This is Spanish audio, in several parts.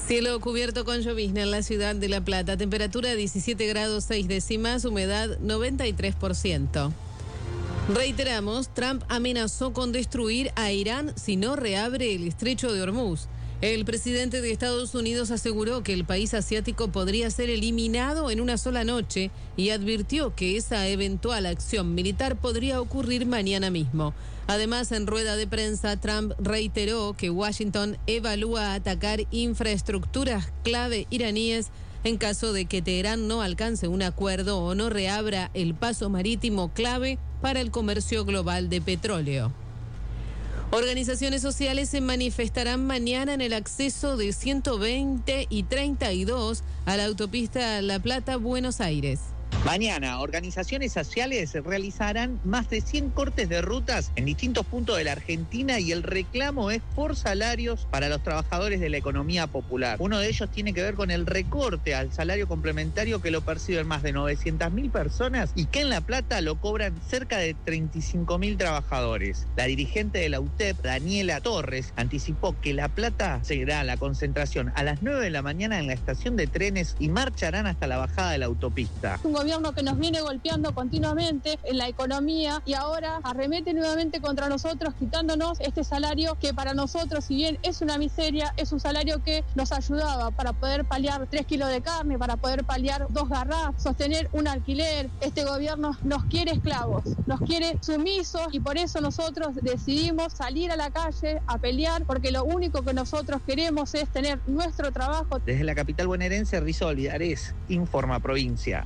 Cielo cubierto con llovizna en la ciudad de La Plata. Temperatura 17 grados 6 décimas, humedad 93%. Reiteramos, Trump amenazó con destruir a Irán si no reabre el estrecho de Hormuz. El presidente de Estados Unidos aseguró que el país asiático podría ser eliminado en una sola noche y advirtió que esa eventual acción militar podría ocurrir mañana mismo. Además, en rueda de prensa, Trump reiteró que Washington evalúa atacar infraestructuras clave iraníes en caso de que Teherán no alcance un acuerdo o no reabra el paso marítimo clave para el comercio global de petróleo. Organizaciones sociales se manifestarán mañana en el acceso de 120 y 32 a la autopista La Plata-Buenos Aires. Mañana, organizaciones sociales realizarán más de 100 cortes de rutas en distintos puntos de la Argentina y el reclamo es por salarios para los trabajadores de la economía popular. Uno de ellos tiene que ver con el recorte al salario complementario que lo perciben más de 900.000 personas y que en La Plata lo cobran cerca de 35.000 trabajadores. La dirigente de la UTEP, Daniela Torres, anticipó que La Plata seguirá la concentración a las 9 de la mañana en la estación de trenes y marcharán hasta la bajada de la autopista. Un gobierno que nos viene golpeando continuamente en la economía y ahora arremete nuevamente contra nosotros quitándonos este salario que para nosotros, si bien es una miseria, es un salario que nos ayudaba para poder paliar 3 kilos de carne, para poder paliar 2 garrafas, sostener un alquiler. Este gobierno nos quiere esclavos, nos quiere sumisos y por eso nosotros decidimos salir a la calle a pelear porque lo único que nosotros queremos es tener nuestro trabajo. Desde la capital bonaerense, Rizzo Olivares, Informa Provincia.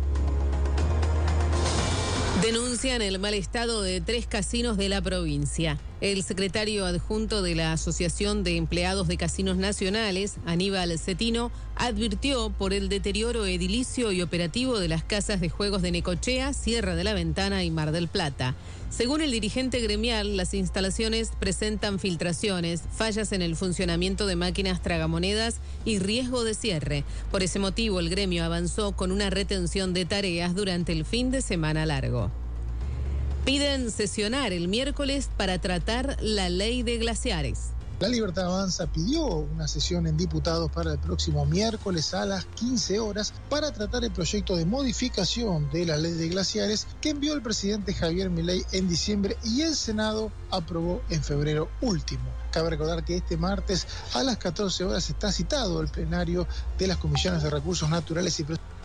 Denuncian el mal estado de 3 casinos de la provincia. El secretario adjunto de la Asociación de Empleados de Casinos Nacionales, Aníbal Cetino, advirtió por el deterioro edilicio y operativo de las casas de juegos de Necochea, Sierra de la Ventana y Mar del Plata. Según el dirigente gremial, las instalaciones presentan filtraciones, fallas en el funcionamiento de máquinas tragamonedas y riesgo de cierre. Por ese motivo, el gremio avanzó con una retención de tareas durante el fin de semana largo. Piden sesionar el miércoles para tratar la ley de glaciares. La Libertad Avanza pidió una sesión en diputados para el próximo miércoles a las 15 horas para tratar el proyecto de modificación de la ley de glaciares que envió el presidente Javier Milei en diciembre y el Senado aprobó en febrero último. Cabe recordar que este martes a las 14 horas está citado el plenario de las comisiones de recursos naturales y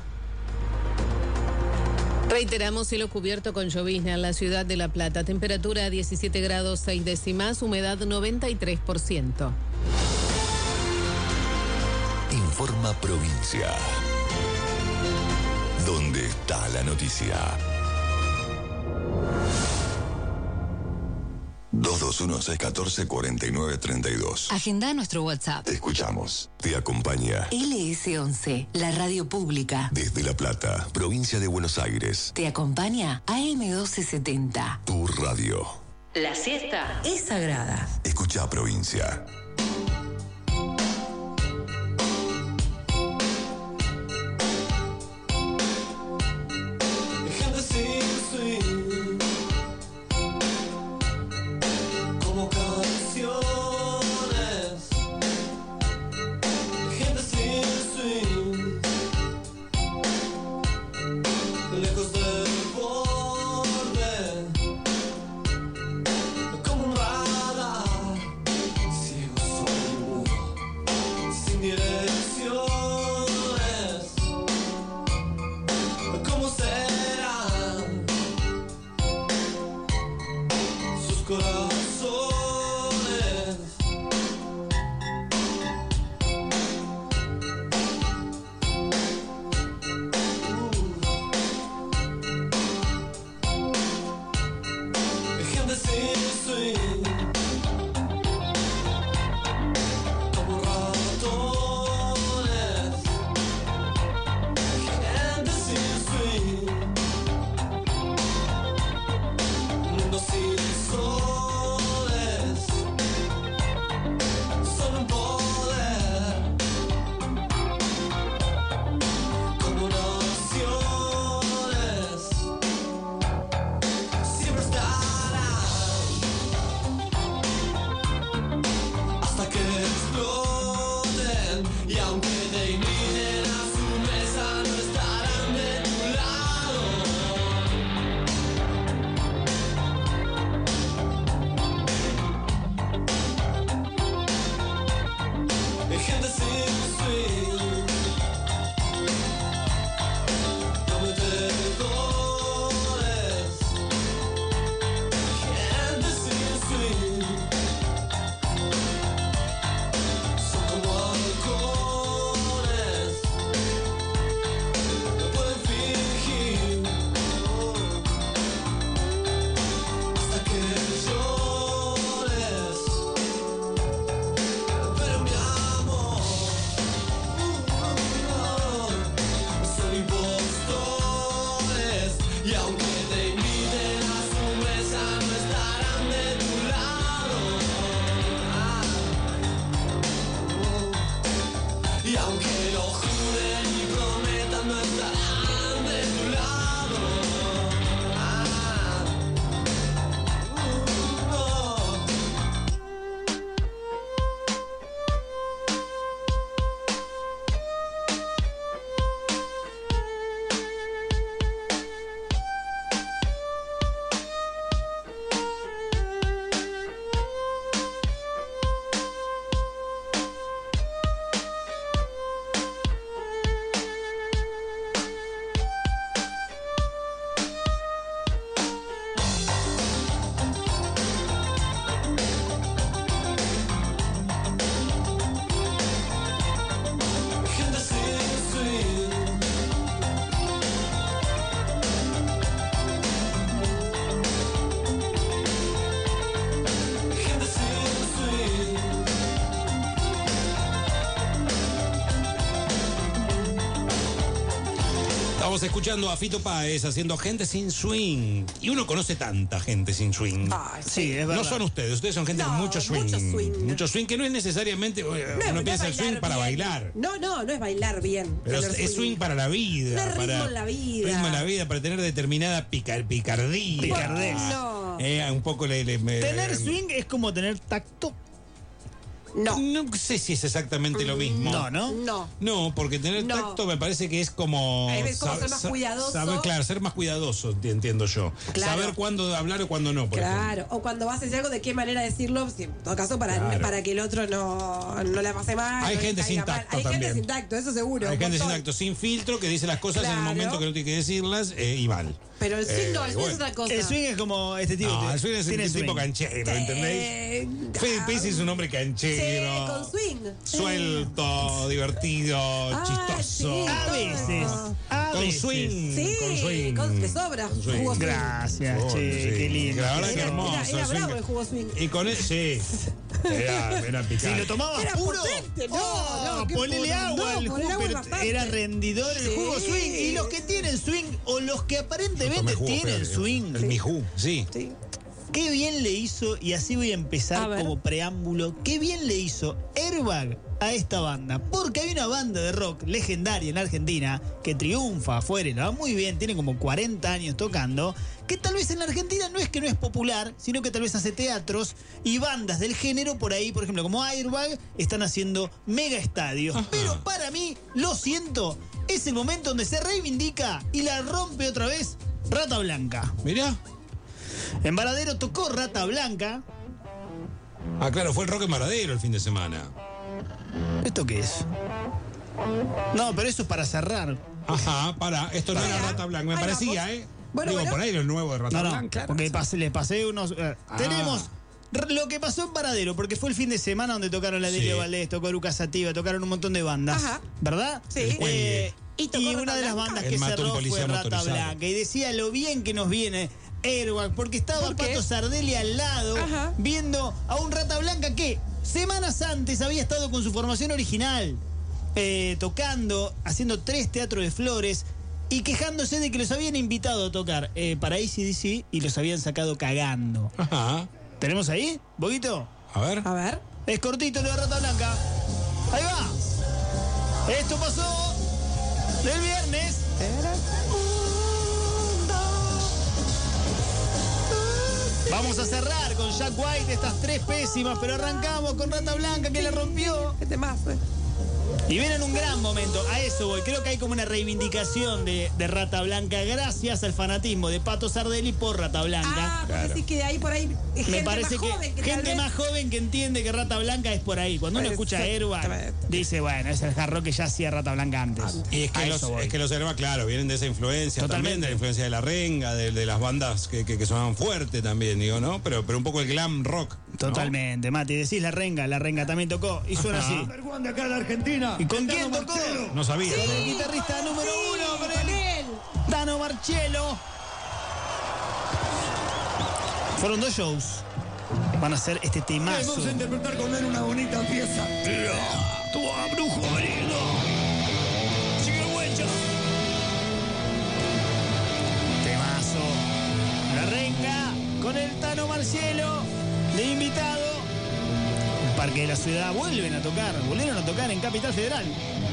Reiteramos, cielo cubierto con llovizna en la ciudad de La Plata. Temperatura 17 grados 6 décimas, humedad 93%. Informa Provincia. ¿Dónde está la noticia? 221-614-4932. Agenda nuestro WhatsApp. Te escuchamos. Te acompaña LS11, la radio pública. desde La Plata, provincia de Buenos Aires. Te acompaña AM1270. Tu radio. La siesta es sagrada. Escucha Provincia. Como un radar, ciego bien. Y aunque te inviten a su mesa, no estarán de tu lado. Hay gente sin swing. No me perdones. Gente sin swing. Son como halcones. No pueden fingir hasta que llores. Pero mi amor, son impostores. Y aunque te inviten a su mesa, no estarán de tu lado. Y aunque lo juren y prometan, no estarán de tu lado. Gente sin swing. Gente sin swing. Estamos escuchando a Fito Páez haciendo Gente sin swing. Y uno conoce tanta gente sin swing. Ay, Sí, es verdad. No son ustedes son gente No, con mucho swing. mucho swing. Mucho swing, que no es necesariamente. Uno no piensa el es swing para bien. bailar. No es bailar bien. Pero tener es swing para la vida. No es ritmo para en la vida. Ritmo en la vida, para tener determinada picardía. Picardez. No. Un poco Tener swing es como tener tacto. No. No sé si es exactamente lo mismo. No. No, porque tener No. tacto me parece que es como. Es como ser más cuidadoso. Claro, ser más cuidadoso, entiendo yo. Claro. Saber cuándo hablar o cuándo no, por Claro, o cuando vas a decir algo, de qué manera decirlo, si, en todo caso, Claro. para que el otro no la pase mal. Hay no le gente caiga sin mal. tacto Hay también. gente sin tacto, eso seguro. Hay un gente sin montón. tacto, sin filtro, que dice las cosas en el Claro. momento que no tiene que decirlas y mal. Pero el swing no, el swing bueno. es otra cosa. El swing es como este tipo. No, el swing es tiene un tipo swing. canchero, ¿entendéis? Fede Pez es un hombre canchero. Sí, con swing. Suelto, divertido, chistoso. sí. A veces. A Con veces. swing. Sí, Con swing. te sobra. Con swing. Jugo swing. Gracias, Oh, che, sí. qué lindo. La verdad que Era- hermoso. era el swing. bravo el jugo swing. Y con eso, sí. Era Si picante. lo tomabas Era puro, potente, no, qué ponele puro, agua no, al ponele jugo, agua pero bastante. era rendidor el Sí. jugo swing. Y los que tienen swing, o los que Yo aparentemente tomé jugo tienen feo, swing, El mijú, sí. Sí. qué bien le hizo, y así voy a A empezar ver. como preámbulo, qué bien le hizo Airbag a esta banda. Porque hay una banda de rock legendaria en Argentina que triunfa afuera y la va muy bien, tiene como 40 años tocando, que tal vez en la Argentina no es que no es popular, sino que tal vez hace teatros y bandas del género por ahí, por ejemplo, como Airbag, están haciendo mega estadios. Ajá. Pero para mí, lo siento, es el momento donde se reivindica y la rompe otra vez Rata Blanca. Mirá. En Varadero tocó Rata Blanca. Ah, claro, fue el Rock en Varadero el fin de semana. ¿Esto qué es? No, pero eso es para cerrar. Ajá, esto no Para. era Rata Blanca, me Ahí parecía, vamos. ¿eh? Bueno, Digo, bueno. por ahí era el nuevo de Rata No, Blanca. porque les pasé unos... Ah. Tenemos lo que pasó en Varadero, porque fue el fin de semana donde tocaron la Sí. Delio Valdés, tocó Lucas Sativa, tocaron un montón de bandas. Ajá. ¿Verdad? Sí. El Cuengue. Y tocó Rata una de las Blanca. bandas Él que mató un cerró policía fue Rata motorizado. Blanca. Y decía lo bien que nos viene Airbag, porque estaba ¿Por qué? Pato Sardelli al lado, Ajá. viendo a un Rata Blanca que semanas antes había estado con su formación original, tocando, haciendo 3 teatros de flores y quejándose de que los habían invitado a tocar para AC/DC y los habían sacado cagando. Ajá. ¿Tenemos ahí? ¿Boguito? A ver. A ver. Es cortito lo de Rata Blanca. Ahí va. Esto pasó del viernes. Vamos a cerrar con Jack White estas 3 pésimas, pero arrancamos con Rata Blanca que la rompió. Este más. Y viene un gran momento, a eso voy. Creo que hay como una reivindicación de Rata Blanca gracias al fanatismo de Pato Sardelli por Rata Blanca. Porque decís que hay por ahí gente Me parece más joven que gente tal vez... más joven que entiende que Rata Blanca es por ahí. Cuando uno escucha a Airbag, dice, bueno, es el hard rock que ya hacía Rata Blanca antes. Y es que los Airbag, claro, vienen de esa influencia. Totalmente. También, de la influencia de la renga, de las bandas que sonaban fuerte también, digo, ¿no? Pero un poco el glam rock, ¿no? Totalmente, Mati, decís la renga también tocó y suena así. de acá de Argentina. ¿Y con quién tocó? No sabía. Sí, el guitarrista número 1 con él. Tano Marcello. Fueron 2 shows. Van a hacer este temazo. Vamos a interpretar con él una bonita pieza. Tu brujo marido. Sigue huella. Temazo. La renga con el Tano Marcello de invitado. El Parque de la Ciudad volvieron a tocar en Capital Federal.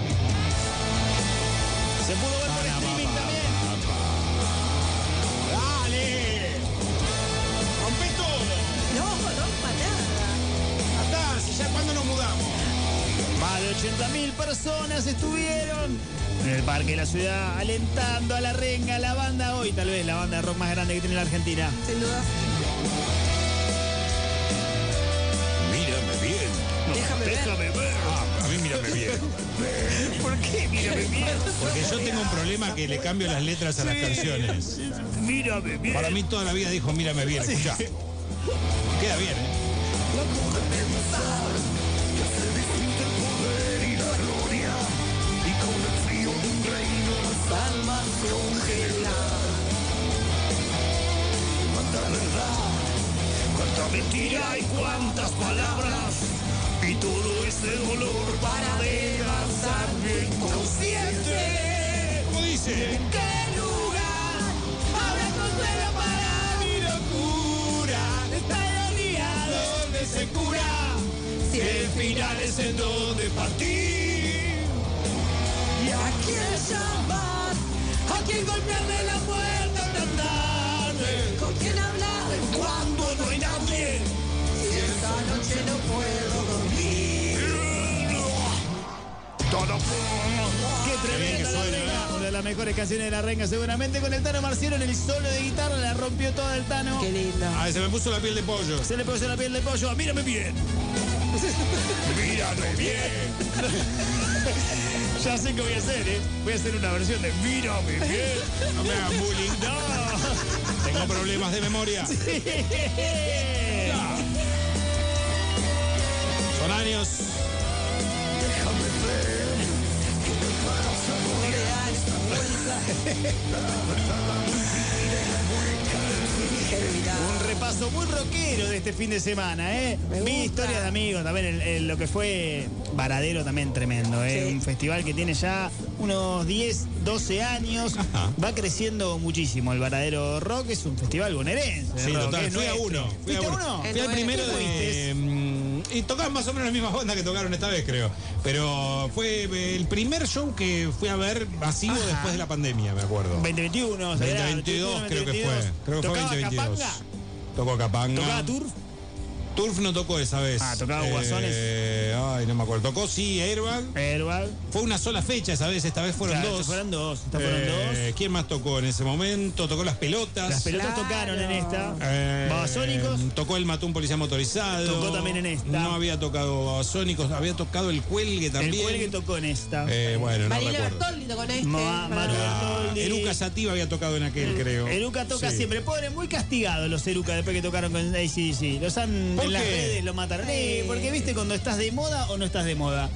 Se pudo ver por streaming también. ¡Dale! ¡Rompe todo! No rompa nada. Hasta, si ya cuando nos mudamos. Más de 80.000 personas estuvieron en el Parque de la Ciudad alentando a la renga, la banda hoy, tal vez la banda de rock más grande que tiene la Argentina. Sin duda. Mírame bien. Déjame ver. A mí mírame bien. ¿Por qué? Mírame bien. Porque yo tengo un problema que le cambio las letras a las canciones. Mírame bien. Para mí toda la vida dijo mírame bien, escuchá. Queda bien, ¿eh? Almas congeladas. Cuánta verdad, cuánta mentira y cuántas palabras. Y todo ese dolor para desgastarme inconsciente. ¿Cómo dice? ¿En qué lugar habrá consuelo para mi locura? Esta agonía donde se cura. Si el final es en donde partir. ¿Y a quién llamar? ¿A quién golpearle la puerta tan tarde? ¿Con quién hablar cuando no hay nadie? Si esta noche no puedo dormir. Qué tremenda la renga. Una de las mejores canciones de la renga, seguramente con el Tano Marcello en el solo de guitarra, la rompió toda el Tano. Qué lindo. Ay, se me puso la piel de pollo. Se le puso la piel de pollo. Mírame bien. Mírame bien. Ya sé qué voy a hacer, ¿eh? Voy a hacer una versión de Mírame bien. No me hagan bullying. No. Tengo problemas de memoria. Sí. Son años. Un repaso muy rockero de este fin de semana, ¿eh? Mi historia de amigos, también lo que fue Varadero también tremendo, ¿eh? Sí. Un festival que tiene ya unos 10, 12 años. Ajá. Va creciendo muchísimo. El Varadero Rock es un festival bonaerense. Sí, rock, total. es Fui a nuestro. uno. ¿Fuiste a uno? Fui al primero ¿Qué fuiste? y tocaban más o menos las mismas bandas que tocaron esta vez, creo. Pero fue el primer show que fui a ver masivo después de la pandemia, me acuerdo. 2021, 2022 creo que fue. Creo que fue ¿Tocaba 2022. Capanga? Tocó Capanga. ¿Tocaba Turf? Turf no tocó esa vez. Ah, tocaba Guasones. Ay, no me acuerdo. Tocó, sí, Airbag. Airbag. Fue una sola fecha esa vez, esta vez fueron Claro, dos. fueron dos. Esta fueron dos. ¿Quién más tocó en ese momento? Tocó Las Pelotas. Las pelotas Claro. tocaron en esta. Babasónicos. Babasónicos. Tocó el Matún Policía Motorizado. Tocó también en esta. No había tocado Babasónicos, había tocado el Cuelgue también. El Cuelgue tocó en esta. Bueno, no Marina recuerdo. Bertoldi con este. Mario Bertoldi. Eruca Sativa había tocado en aquel, creo. Eruca toca Sí. siempre. Pobre, muy castigados los Eruca después que tocaron con AC/DC. Los han ¿Por en las qué? redes, lo mataron. Porque viste cuando estás de moda o no estás de moda.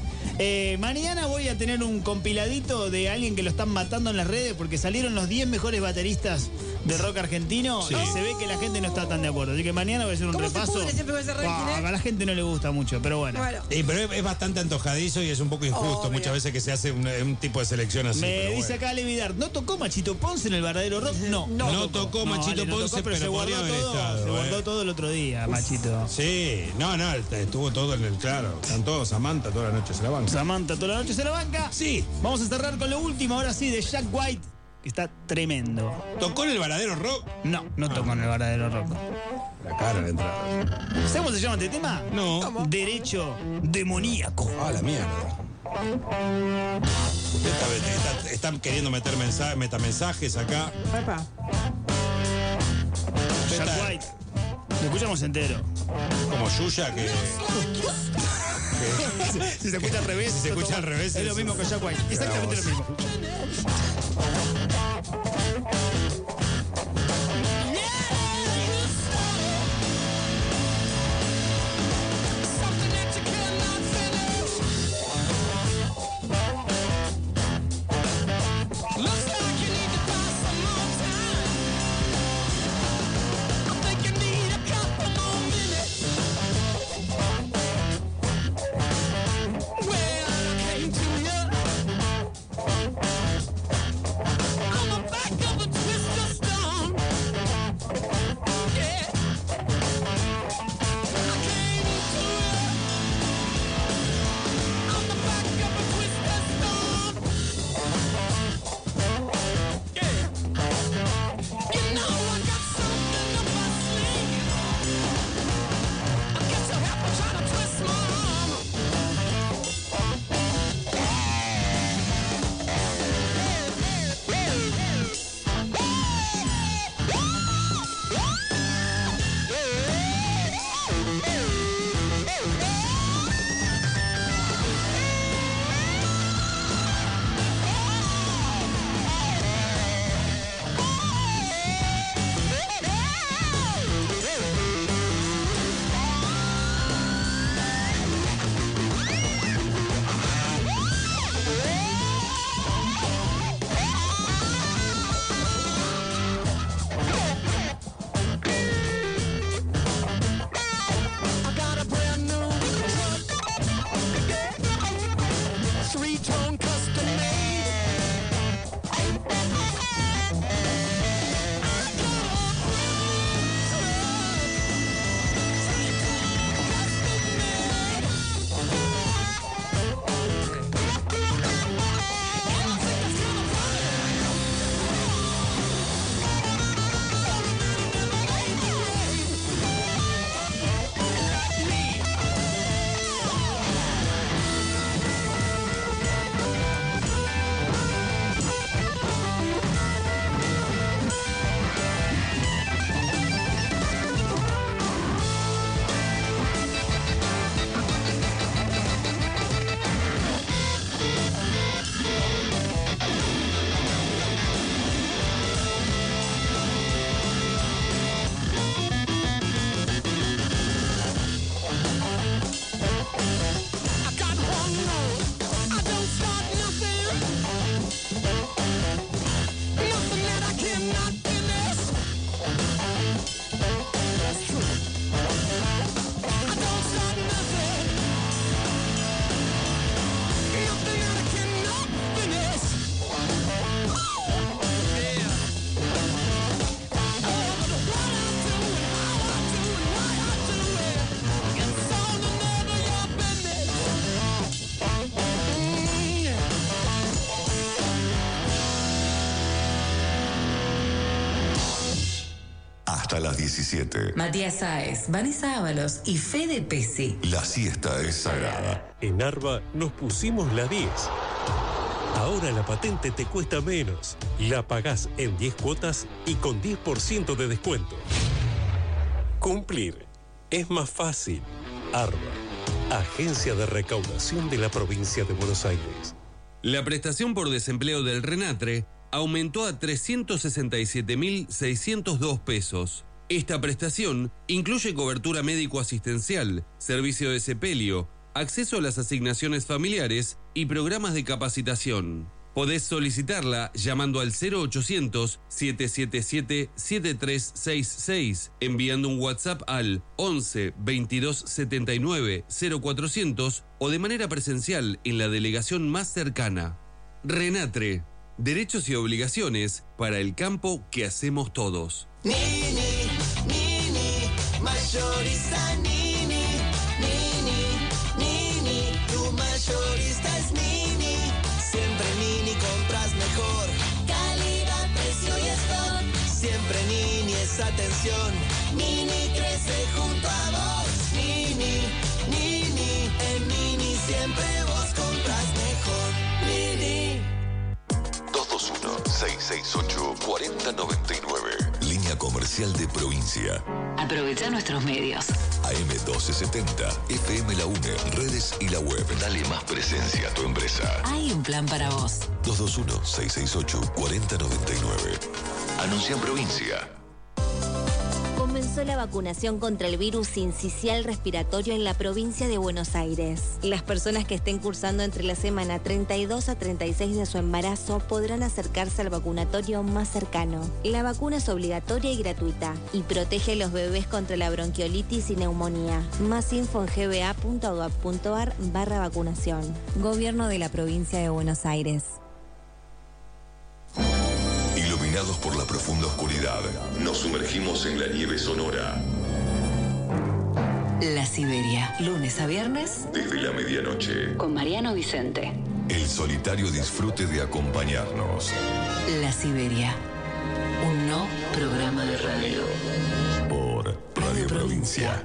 Mañana voy a tener un compiladito de alguien que lo están matando en las redes porque salieron los 10 mejores bateristas de rock argentino Sí. y se ve que la gente no está tan de acuerdo. Así que mañana voy a hacer un ¿Cómo se repaso. pudre siempre con ese ranking, A la gente no le gusta mucho, pero bueno. Bueno. Pero es bastante antojadizo y es un poco injusto Obvio. muchas veces que se hace un tipo de selección así. Me pero dice bueno. acá Levi Dart, ¿no tocó Machito Ponce en el verdadero rock? No. No tocó Machito no Ponce, pero se pero guardó podría haber todo. estado, Se guardó todo el otro día, Machito. Sí, no, estuvo todo en el claro. Están todos Samantha toda la noche se la banca. Samantha toda la noche se la banca. Sí. Vamos a cerrar con lo último, ahora sí, de Jack White, que está tremendo. ¿Tocó en el Varadero Rock? No, no tocó en el verdadero rock. La cara de entrada. ¿Sabes cómo se llama este tema? No. Derecho demoníaco. Ah, la mierda. Están queriendo meter metamensajes acá. Epa. Jack White. Lo escuchamos entero. Como Yuya que... Si se escucha al revés. Si se escucha al revés. Es lo mismo que Jack White. Exactamente lo mismo. Hasta las 17. Matías Sáez, Vanessa Ábalos y Fede Pesi. La siesta es sagrada. En Arba nos pusimos la 10. Ahora la patente te cuesta menos. La pagás en 10 cuotas y con 10% de descuento. Cumplir es más fácil. Arba, Agencia de Recaudación de la Provincia de Buenos Aires. La prestación por desempleo del Renatre aumentó a 367.602 pesos. Esta prestación incluye cobertura médico-asistencial, servicio de sepelio, acceso a las asignaciones familiares y programas de capacitación. Podés solicitarla llamando al 0800-777-7366, enviando un WhatsApp al 11 22 79 0400 o de manera presencial en la delegación más cercana. Renatre, derechos y obligaciones para el campo que hacemos todos. Nini, mayorista Nini, tu mayorista es Nini. Siempre Nini compras mejor. Calidad, precio y stock. Siempre Nini es atención. Nini crece junto a vos. Nini, en Nini siempre vos compras mejor. 4099. Línea comercial de provincia. Aprovecha nuestros medios. AM1270, FM La UNE, redes y la web. Dale más presencia a tu empresa. Hay un plan para vos. 221-668-4099. Anuncia en provincia. Comenzó la vacunación contra el virus sincicial respiratorio en la provincia de Buenos Aires. Las personas que estén cursando entre la semana 32 a 36 de su embarazo podrán acercarse al vacunatorio más cercano. La vacuna es obligatoria y gratuita y protege a los bebés contra la bronquiolitis y neumonía. Más info en gba.gov.ar/vacunación. Gobierno de la provincia de Buenos Aires. Iluminados por la profunda oscuridad, nos sumergimos en la nieve sonora. La Siberia, lunes a viernes, Desde la medianoche. con Mariano Vicente. El solitario disfrute de acompañarnos. La Siberia, un no programa de radio. Por Radio Provincia.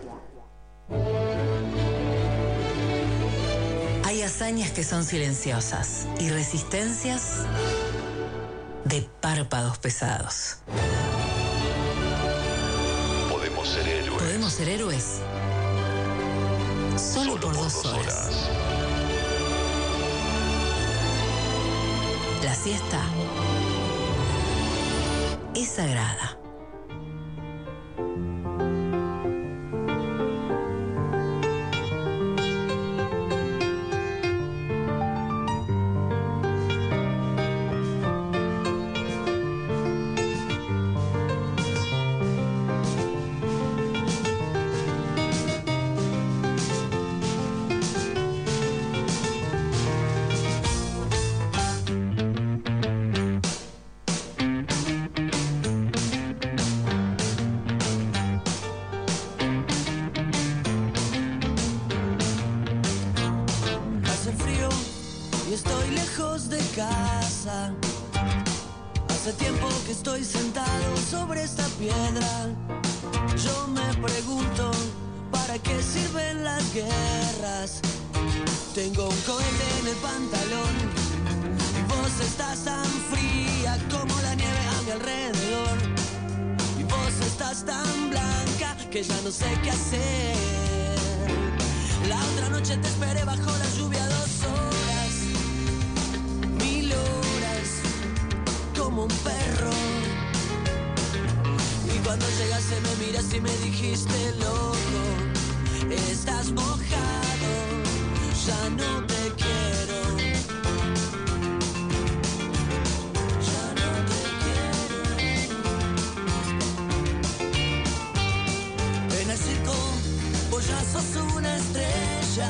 Hay hazañas que son silenciosas y resistencias de párpados pesados. Podemos ser héroes. Podemos ser héroes solo por 2 horas. La siesta es sagrada. Hace frío y estoy lejos de casa. Hace tiempo que estoy sentado sobre esta piedra. Yo me pregunto, ¿para qué sirven las guerras? Tengo un cohete en el pantalón y vos estás tan fría como la nieve a mi alrededor. Y vos estás tan blanca que ya no sé qué hacer. La otra noche te esperé bajo la lluvia 2 horas, 1000 horas, como un perro. Y cuando llegaste me miras y me dijiste, loco, estás mojado, ya no te quiero. Ya no te quiero. En el circo vos ya sos una estrella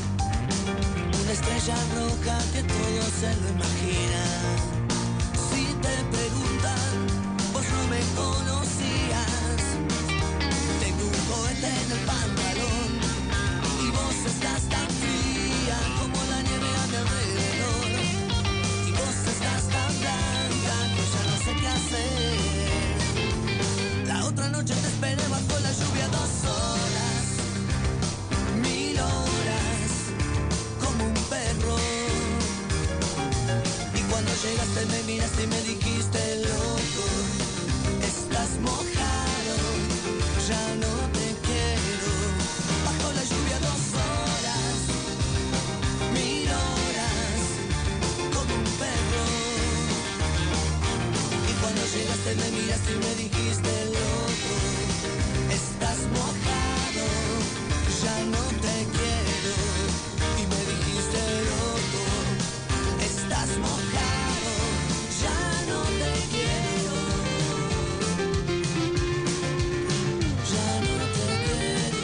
roja que todo se lo imagina. Si te preguntan, vos no me conocías. Tengo un cohete en el pantalón y vos estás tan fría como la nieve a mi alrededor. Y vos estás tan blanca que ya no sé qué hacer. La otra noche te esperé bajo la lluvia 2 horas, 1000 horas, como un perro. Y cuando llegaste me miraste y me dijiste, loco, estás mojado, ya no te quiero. Bajo la lluvia 2 horas, 1000 horas, como un perro. Y cuando llegaste me miraste y me dijiste, loco, estás mojado, ya no te quiero. Y me dijiste, loco, estás mojado, ya no te quiero. Ya no te quiero.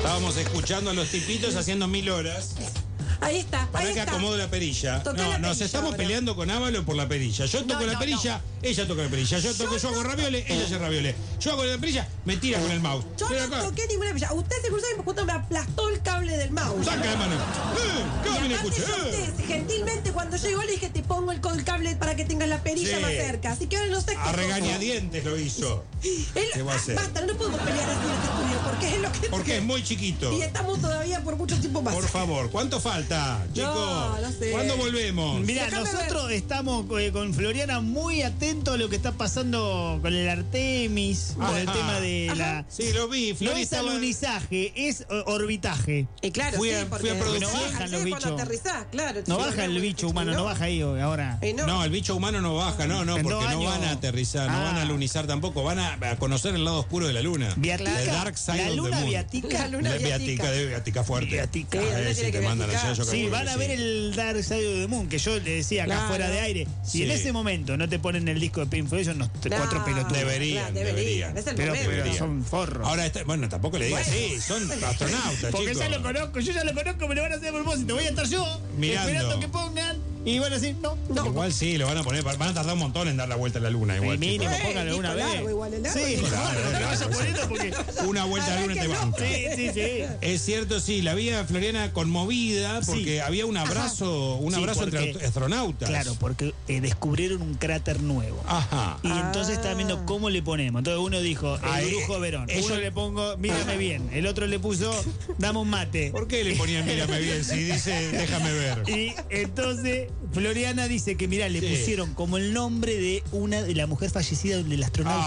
Estábamos escuchando a los tipitos haciendo 1000 horas. Ahí está. Para ahí que está. acomodo la perilla. Toca No, la nos perilla estamos ahora. peleando con Ávalo por la perilla. Yo toco la perilla, ella toca la perilla. Yo hago ravioles, ella hace ravioles. Yo hago la perilla, me tira con el mouse. Yo no toqué ninguna perilla. Usted se cruzó y justo me aplastó el cable del mouse. Saca de mano. ¿Qué Y viene aparte escucha? yo usted, gentilmente cuando llegó le dije te pongo el cable para que tengas la perilla Sí. más cerca. Así que ahora no sé qué. A regañadientes lo hizo. ¿Qué va a hacer? Basta, no podemos pelear así en este estudio porque es lo que Porque es muy chiquito. Y estamos todavía por mucho tiempo más. Por favor, ¿cuánto falta, chicos? no sé. ¿Cuándo volvemos? Mira, nosotros estamos con Floriana muy atentos a lo que está pasando con el Artemis, con el Ajá. tema de la... Sí, lo vi. No Flori es estaba... alunizaje, es orbitaje. Y claro, Fui sí, a porque producir. No bajan los bichos. Cuando aterrizás, claro. No baja el bicho humano, no baja ahí ahora. No, el bicho humano no baja, no, En porque 2 no años. van a aterrizar, no van a alunizar tampoco, van a conocer el lado oscuro de la luna. Viatica, The dark side la of the luna moon. viatica. La luna viatica. Viatica fuerte. Viatica. A ver Sí, si tiene te que mandan viaticar. allá, yo Sí, calculo van que a ver el Dark Side of the Moon, que yo le decía acá Claro. fuera de aire. Si Sí. en ese momento no te ponen el disco de Pink Floyd, son unos 4 pelotudos. Deberían. Es el Pero momento. son forros. Ahora, bueno, tampoco le digas así, son astronautas, Porque chicos. ya lo conozco, yo ya lo conozco, me lo van a hacer a propósito. Voy a estar yo Mirando. esperando que pongan y van a decir, no. Igual sí, lo van a poner, van a tardar un montón en dar la vuelta a la luna, igual, mínimo, chicos. pónganlo una vez. Sí, Claro, no te vayas claro. poniendo porque... Una vuelta a la luna te banca. Sí. Es cierto, sí, la vi a Floriana conmovida porque Sí. había un abrazo, Sí, entre porque- astronautas. Claro, porque descubrieron un cráter nuevo. Ajá. Y entonces está viendo cómo le ponemos. Entonces uno dijo, Ah, el brujo Verón. ellos- Uno le pongo, mírame bien. El otro le puso, dame un mate. ¿Por qué le ponían mírame bien si dice déjame ver? Y entonces Floriana dice que, mirá, le Sí. pusieron como el nombre de la mujer fallecida del astronauta.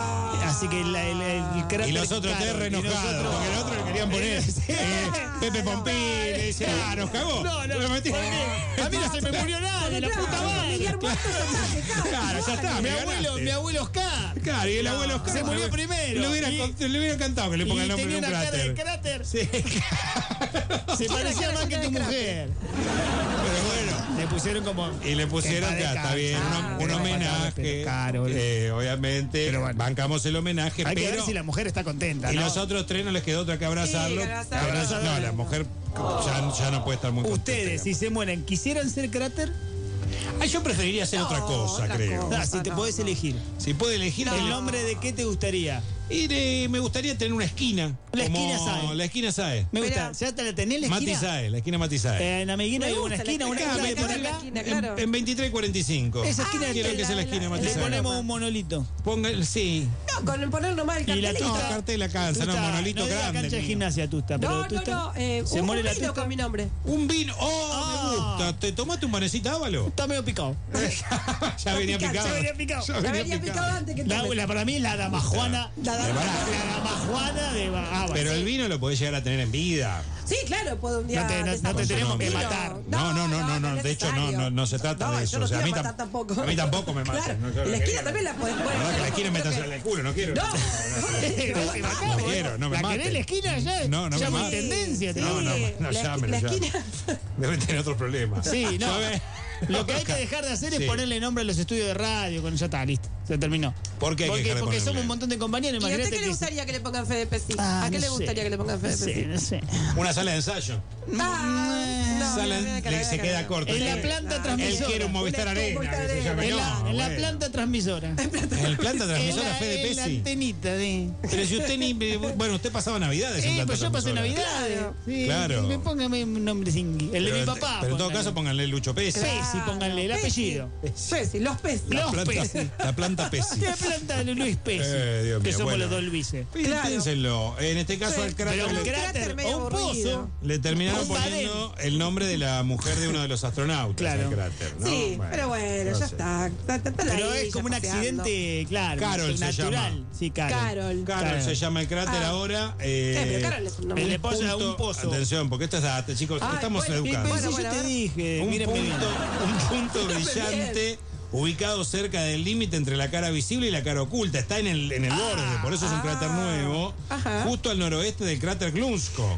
Así que el cráter... Y los otros claro, re y enojados, nosotros- porque el otro le querían poner Pepe Pompín, le dice, nos cagó. No, Lo metí. a mí no se me murió nadie, la puta madre. Claro, ya está, me ganaste. Mi abuelo Oscar. Claro, y el abuelo Oscar se murió primero. Le hubiera encantado que le ponga el nombre de tenía un una cara de cráter. cráter. Sí. Se parecía más que tu mujer. Pero bueno. Le pusieron como... Y le pusieron, que ya, está bien, un homenaje. Caro, obviamente, Pero bueno. bancamos el homenaje, Hay que ver pero... si la mujer está contenta, Y ¿no? los otros tres no les quedó otra que abrazarlo. Sí, abrazarlo. No, la mujer ya no puede estar muy contenta. Ustedes, si se mueren, ¿quisieran ser cráter? Ay, yo preferiría hacer otra cosa, creo. Si te podés elegir. Si puedo elegir... ¿El nombre de qué te gustaría? Y me gustaría tener una esquina. La como esquina Sae. La esquina Sae. Me gusta. ¿Ya te la tenés la Mati esquina? Sae, la esquina Mati Sae. En Ameguino hay una esquina, una Acá, esquina por acá. en 23 y 45. Esa esquina quiero que sea la esquina Mati Le Sae. ponemos un monolito. Sí. No, con poner nomás el Y la cartelito. tusta. Cartel cansa, no, monolito no diga grande. cancha de gimnasia tusta, pero No, tusta. no, Se un muere la vino tusta. con mi nombre. Un vino. ¡Oh, me gusta! ¿Te tomaste un panecito Ávalo? Está medio picado. Ya venía picado. Ya venía picado. Ya La venía picado antes que Para mí es la damajuana. La damajuana de Ávalo. Pero el vino lo podés llegar a tener en vida. Sí, claro, puedo un día. No te tenemos que vino. matar. No. De hecho, no se trata de eso. Yo no O sea, quiero matar tampoco. A mí tampoco me Claro. matan. En la esquina también la podés poner. La verdad que la esquina me en el culo, no quiero. No. No quiero, no me ¿La maten. querés en la esquina ya? No me llama maten. intendencia. No, llámelo. La ya. esquina. Debe tener otros problemas. Sí, no. ¿Sabe? Lo que hay que dejar de hacer es Sí. ponerle nombre a los estudios de radio, cuando ya está, listo, se terminó. ¿Por qué hay que dejar de Porque ponerle? somos un montón de compañeros, ¿Y a usted imagínate qué le que... gustaría que le pongan FDPC? Ah, ¿A qué no le sé. gustaría que le pongan FDPC? No sé. Una sala de ensayo. Se queda corto. En la planta transmisora. Él quiere un Movistar Arena. que se llame. En No, la bueno. planta transmisora. En el planta transmisora En la FDPC. antenita de... Pero si usted ni... Bueno, usted pasaba Navidades en planta pues yo pasé transmisora. Navidades. Sí, Claro. Me póngame un nombre singui. El de mi Pero- papá. Pero en todo póngale. caso pónganle Lucho Pesi. Pesi, pónganle el apellido. Pesi, los Pesi. Los Pesi. La planta Pesi. La planta de Luis Pesi. Dios Que mío, somos bueno. los dos Luises. Piénselo. En este caso al Pero un cráter cráter medio o un aburrido. pozo. le terminaron Un poniendo el nombre de la mujer de uno de los astronautas Claro. al cráter, ¿no? Sí, pero bueno, no ya sé. está. Está Pero ahí, es como ya un paseando. accidente, claro, Carol se natural. llama. Sí, Carol. Carol. Se llama el cráter ahora. pero Carol es un nombre. Le posa un pozo. Atención, porque esto es data, chicos. Ay, Estamos bueno, educando. Pero si Bueno, yo te bueno. dije, Un mírenme bien. punto brillante ubicado cerca del límite entre la cara visible y la cara oculta. Está en el borde, por eso es un cráter nuevo. Ajá. Justo al noroeste del cráter Glunsko. Ah,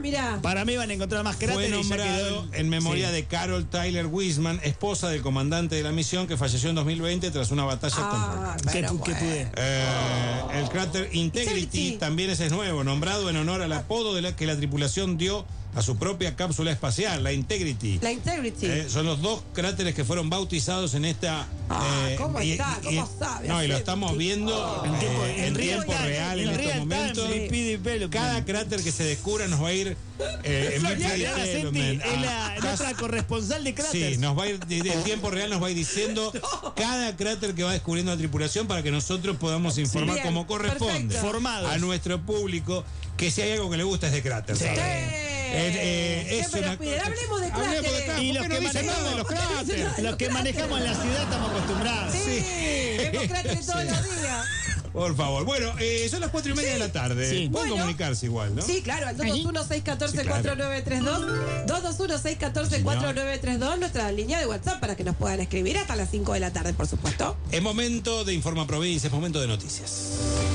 mirá. Para mí van a encontrar más cráteres. Fue y ya nombrado quedó en memoria sí. de Carol Tyler Wiseman, esposa del comandante de la misión que falleció en 2020 tras una batalla con ¿Qué pude? el cráter Integrity también ese es nuevo, nombrado en honor al apodo que la tripulación dio a su propia cápsula espacial, la Integrity. La Integrity. Son los dos cráteres que fueron bautizados en esta... ¿Cómo está? ¿Cómo sabe? No, y lo estamos viendo en tiempo real en estos momentos. Cada cráter que se descubra nos va a ir... Floriana Senti es nuestra corresponsal de cráteres. Sí, nos va a ir, en tiempo real nos va a ir diciendo cada cráter que va descubriendo la tripulación para que nosotros podamos informar bien, como corresponde a nuestro público que si hay algo que le gusta es de cráter. Sí. Hablemos de cráteres. Y los que manejamos en la ciudad estamos acostumbrados. Sí, vemos cráteres todos los días. Por favor. Bueno, son las 4:30 de la tarde. Sí. Pueden comunicarse igual, ¿no? Sí, claro, al 221-614-4932. 221-614-4932, nuestra línea de WhatsApp para que nos puedan escribir hasta las 5 de la tarde, por supuesto. Es momento de Informa Provincia, es momento de noticias.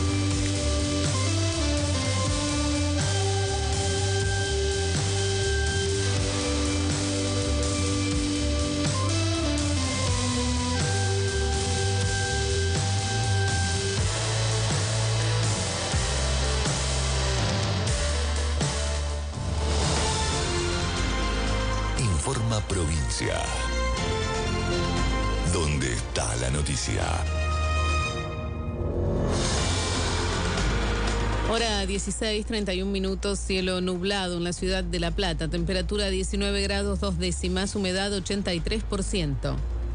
Informa Provincia. ¿Dónde está la noticia? Hora 16:31 minutos, cielo nublado en la ciudad de La Plata, temperatura 19 grados 2 décimas, humedad 83%.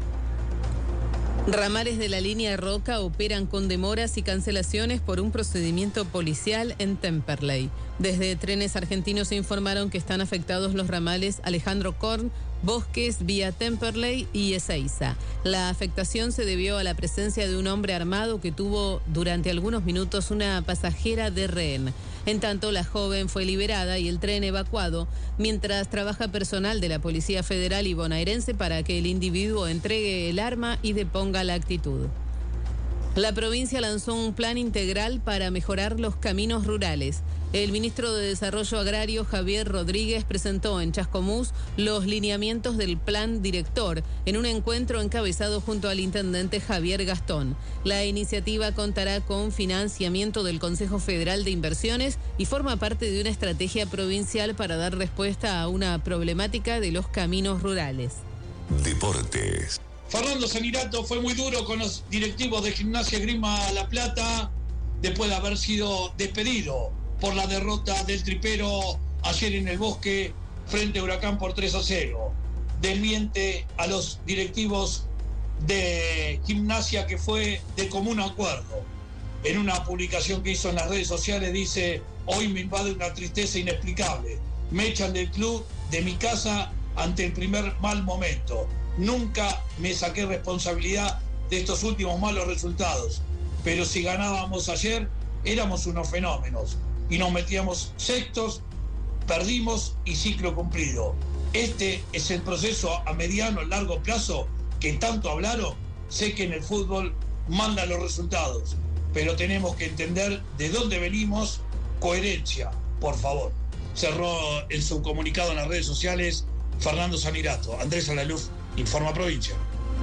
Ramales de la línea Roca operan con demoras y cancelaciones por un procedimiento policial en Temperley. Desde Trenes Argentinos informaron que están afectados los ramales Alejandro Korn, Bosques, vía Temperley y Ezeiza. La afectación se debió a la presencia de un hombre armado que tuvo durante algunos minutos una pasajera de rehén. En tanto, la joven fue liberada y el tren evacuado, mientras trabaja personal de la Policía Federal y bonaerense para que el individuo entregue el arma y deponga la actitud. La provincia lanzó un plan integral para mejorar los caminos rurales. El ministro de Desarrollo Agrario, Javier Rodríguez, presentó en Chascomús los lineamientos del plan director en un encuentro encabezado junto al intendente Javier Gastón. La iniciativa contará con financiamiento del Consejo Federal de Inversiones y forma parte de una estrategia provincial para dar respuesta a una problemática de los caminos rurales. Deportes. Fernando Sanirato fue muy duro con los directivos de Gimnasia Esgrima La Plata después de haber sido despedido por la derrota del Tripero ayer en el Bosque frente a Huracán por 3-0. Desmiente a los directivos de Gimnasia que fue de común acuerdo. En una publicación que hizo en las redes sociales dice: hoy me invade una tristeza inexplicable. Me echan del club, de mi casa, ante el primer mal momento. Nunca me saqué responsabilidad de estos últimos malos resultados, pero si ganábamos ayer éramos unos fenómenos y nos metíamos sextos, perdimos y ciclo cumplido. Este es el proceso a mediano, largo plazo que tanto hablaron. Sé que en el fútbol mandan los resultados, pero tenemos que entender de dónde venimos. Coherencia, por favor. Cerró en su comunicado en las redes sociales Fernando Sanirato. Andrés Alaluf, Informa Provincia.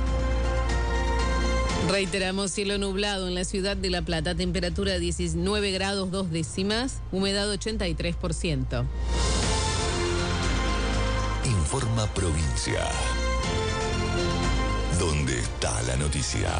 Reiteramos, cielo nublado en la ciudad de La Plata, temperatura 19 grados 2 décimas, humedad 83%. Informa Provincia. ¿Dónde está la noticia?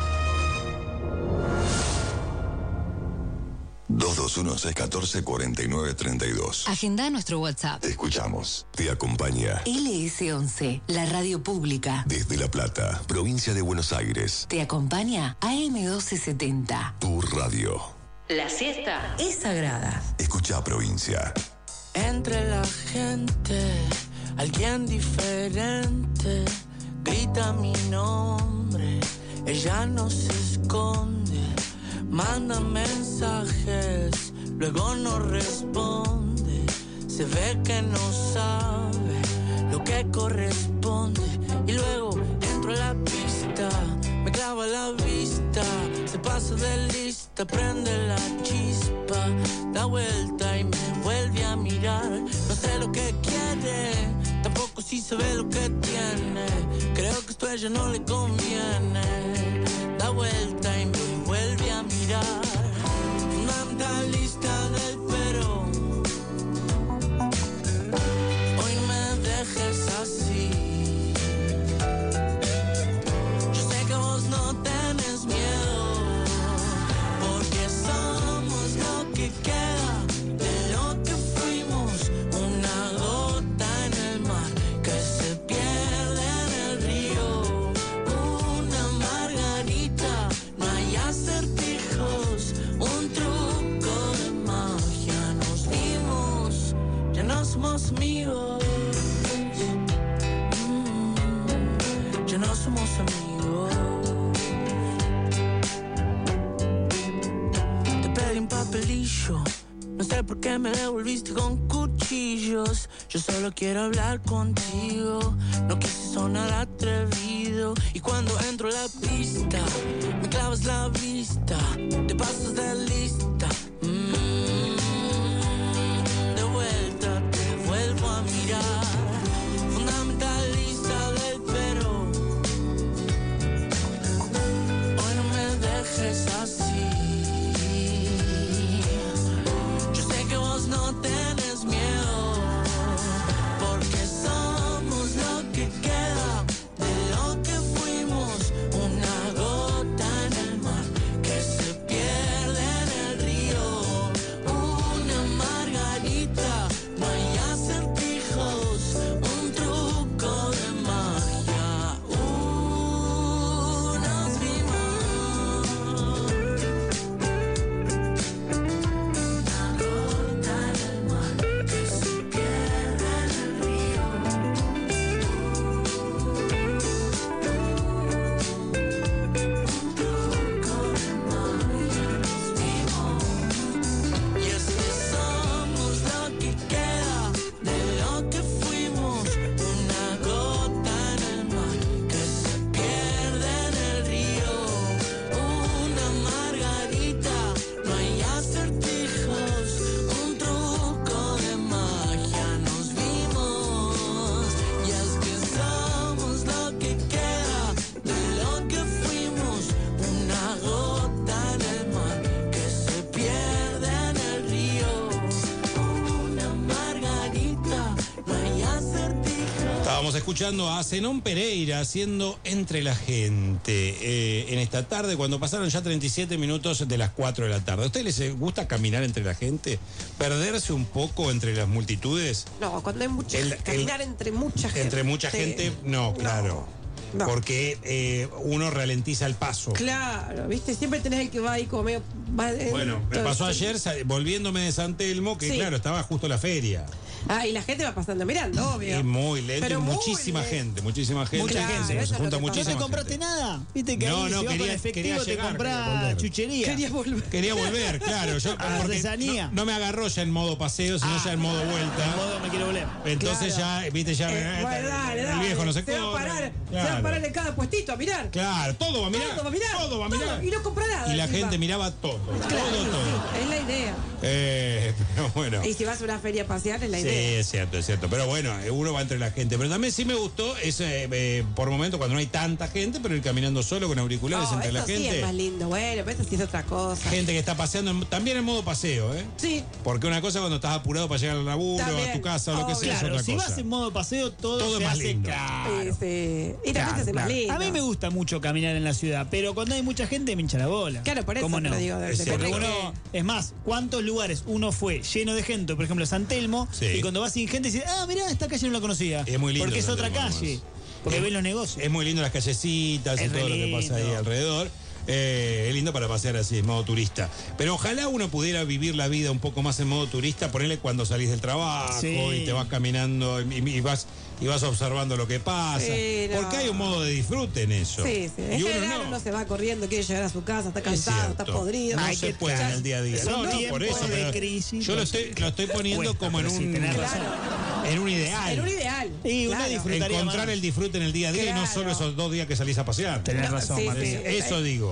221-614-4932. Agenda nuestro WhatsApp. Te escuchamos. Te acompaña. LS11, la radio pública. Desde La Plata, provincia de Buenos Aires. Te acompaña AM1270. Tu radio. La siesta es sagrada. Escucha Provincia. Entre la gente, alguien diferente grita mi nombre. Ella no se esconde. Manda mensajes, luego no responde. Se ve que no sabe lo que corresponde. Y luego entro a la pista, me clava la vista, se pasa de lista. vista prende la chispa, da vuelta y me vuelve a mirar. No sé lo que quiere, tampoco si se ve lo que tiene. Creo que esto a ella no le conviene. Da vuelta y me vuelve a mirar. Fundamentalista del pero, hoy no me dejes así. Yo sé que vos no tenés miedo, porque somos lo que queda de lo que fuimos. Una gota en el mar que se pierde en el río. Una margarita, no hay acertijos. Un truco de magia, nos vimos, ya no somos amigos. Ya no somos amigos. Te pedí un papelillo, no sé por qué me devolviste con cuchillos. Yo solo quiero hablar contigo, no quise sonar atrevido. Y cuando entro a la pista, me clavas la vista, te pasas de lista. De vuelta te vuelvo a mirar. Fundamentalista del pero, hoy no me dejes así. Yo sé que vos no tenés miedo, porque somos lo que queda de lo que fuimos. Una gota en el mar que se pierde en el río. Una margarita, no hay acertijos. Un truco de magia. Nos vimos. Una gota en el mar que se pierde en el río. Y es que somos lo que queda de lo que fuimos. Una gota en el mar que se pierde en el río. Una margarita, no hay acertijos. Un truco de magia, nos vimos. Y es que somos lo que queda de lo que fuimos. Una gota en el mar que se pierde en el río. Una margarita, no hay acertijos. Estábamos escuchando a Zenón Pereira haciendo Entre la Gente en esta tarde, cuando pasaron ya 37 minutos de las 4 de la tarde. ¿A ustedes les gusta caminar entre la gente? ¿Perderse un poco entre las multitudes? No, cuando hay mucha caminar entre mucha gente. Entre mucha gente, no, claro. No. Porque uno ralentiza el paso. Claro, ¿viste? Siempre tenés el que va ahí como medio... Bueno, me pasó ayer volviéndome de San Telmo, que Sí. claro, estaba justo la feria. Ah, y la gente va pasando mirando, obvio. Es muy lento, Pero y muy muchísima lento. gente, muchísima gente. Mucha gente, se junta ¿No muchísima te compraste gente. nada? Viste que No, ahí no, si vas quería- con efectivo quería te llegar, compras quería volver. chuchería. Quería volver, claro. Yo, porque Artesanía. no me agarró ya en modo paseo, sino ya en modo vuelta. En modo me quiero volver. Entonces Claro. ya, viste, ya Bueno, dale, el dale. viejo no se se va a come. parar, se va Claro. a parar en cada puestito a mirar. Claro, todo va a mirar. Todo va a mirar. Todo va a mirar. Y no compra nada. Y la encima. gente miraba todo. Claro, todo. sí, es la idea. Pero bueno. Y si vas a una feria espacial es la Sí, idea. es cierto. Pero bueno, uno va entre la gente. Pero también sí me gustó por momento cuando no hay tanta gente, pero ir caminando solo con auriculares Oh, entre eso la sí gente. es más lindo. Bueno, pero eso sí es otra cosa. Gente que está paseando también en modo paseo, ¿eh? Sí. Porque una cosa cuando estás apurado para llegar al laburo, También. a tu casa o lo que sea, Claro, es si otra cosa. vas en modo paseo, todo es se más hace lindo. caro. Sí. Y también se hace más lindo. A mí me gusta mucho caminar en la ciudad, pero cuando hay mucha gente me hincha la bola. Claro, por eso ¿Cómo te no? lo digo, Porque depende de uno, es más, ¿cuántos lugares uno fue lleno de gente? Por ejemplo, San Telmo, Sí. y cuando vas sin gente dices, mirá, esta calle no la conocía. Es muy lindo Porque es San otra Telmo, calle. además. Porque ven los negocios. Es muy lindo las callecitas y Es todo re lo que pasa ahí lindo. alrededor. Es lindo para pasear así, en modo turista. Pero ojalá uno pudiera vivir la vida un poco más en modo turista, ponerle cuando salís del trabajo Sí. y te vas caminando y vas observando lo que pasa. Sí, no. Porque hay un modo de disfrute en eso. Sí. En Y uno general no. uno se va corriendo, quiere llegar a su casa, está cansado, está cierto. podrido. No Ay, se qué puede en tal. el día a día. Son No, por tiempos eso. de pero crisis, yo lo entonces estoy poniendo cuesta, como en pero sí, un, tenés razón. en un ideal. En un ideal. Y uno Claro. disfrutaría Encontrar más. el disfrute en el día a día y no Claro. solo esos 2 días que salís a pasear. Tenés razón, sí, Martín. sí. Eso digo.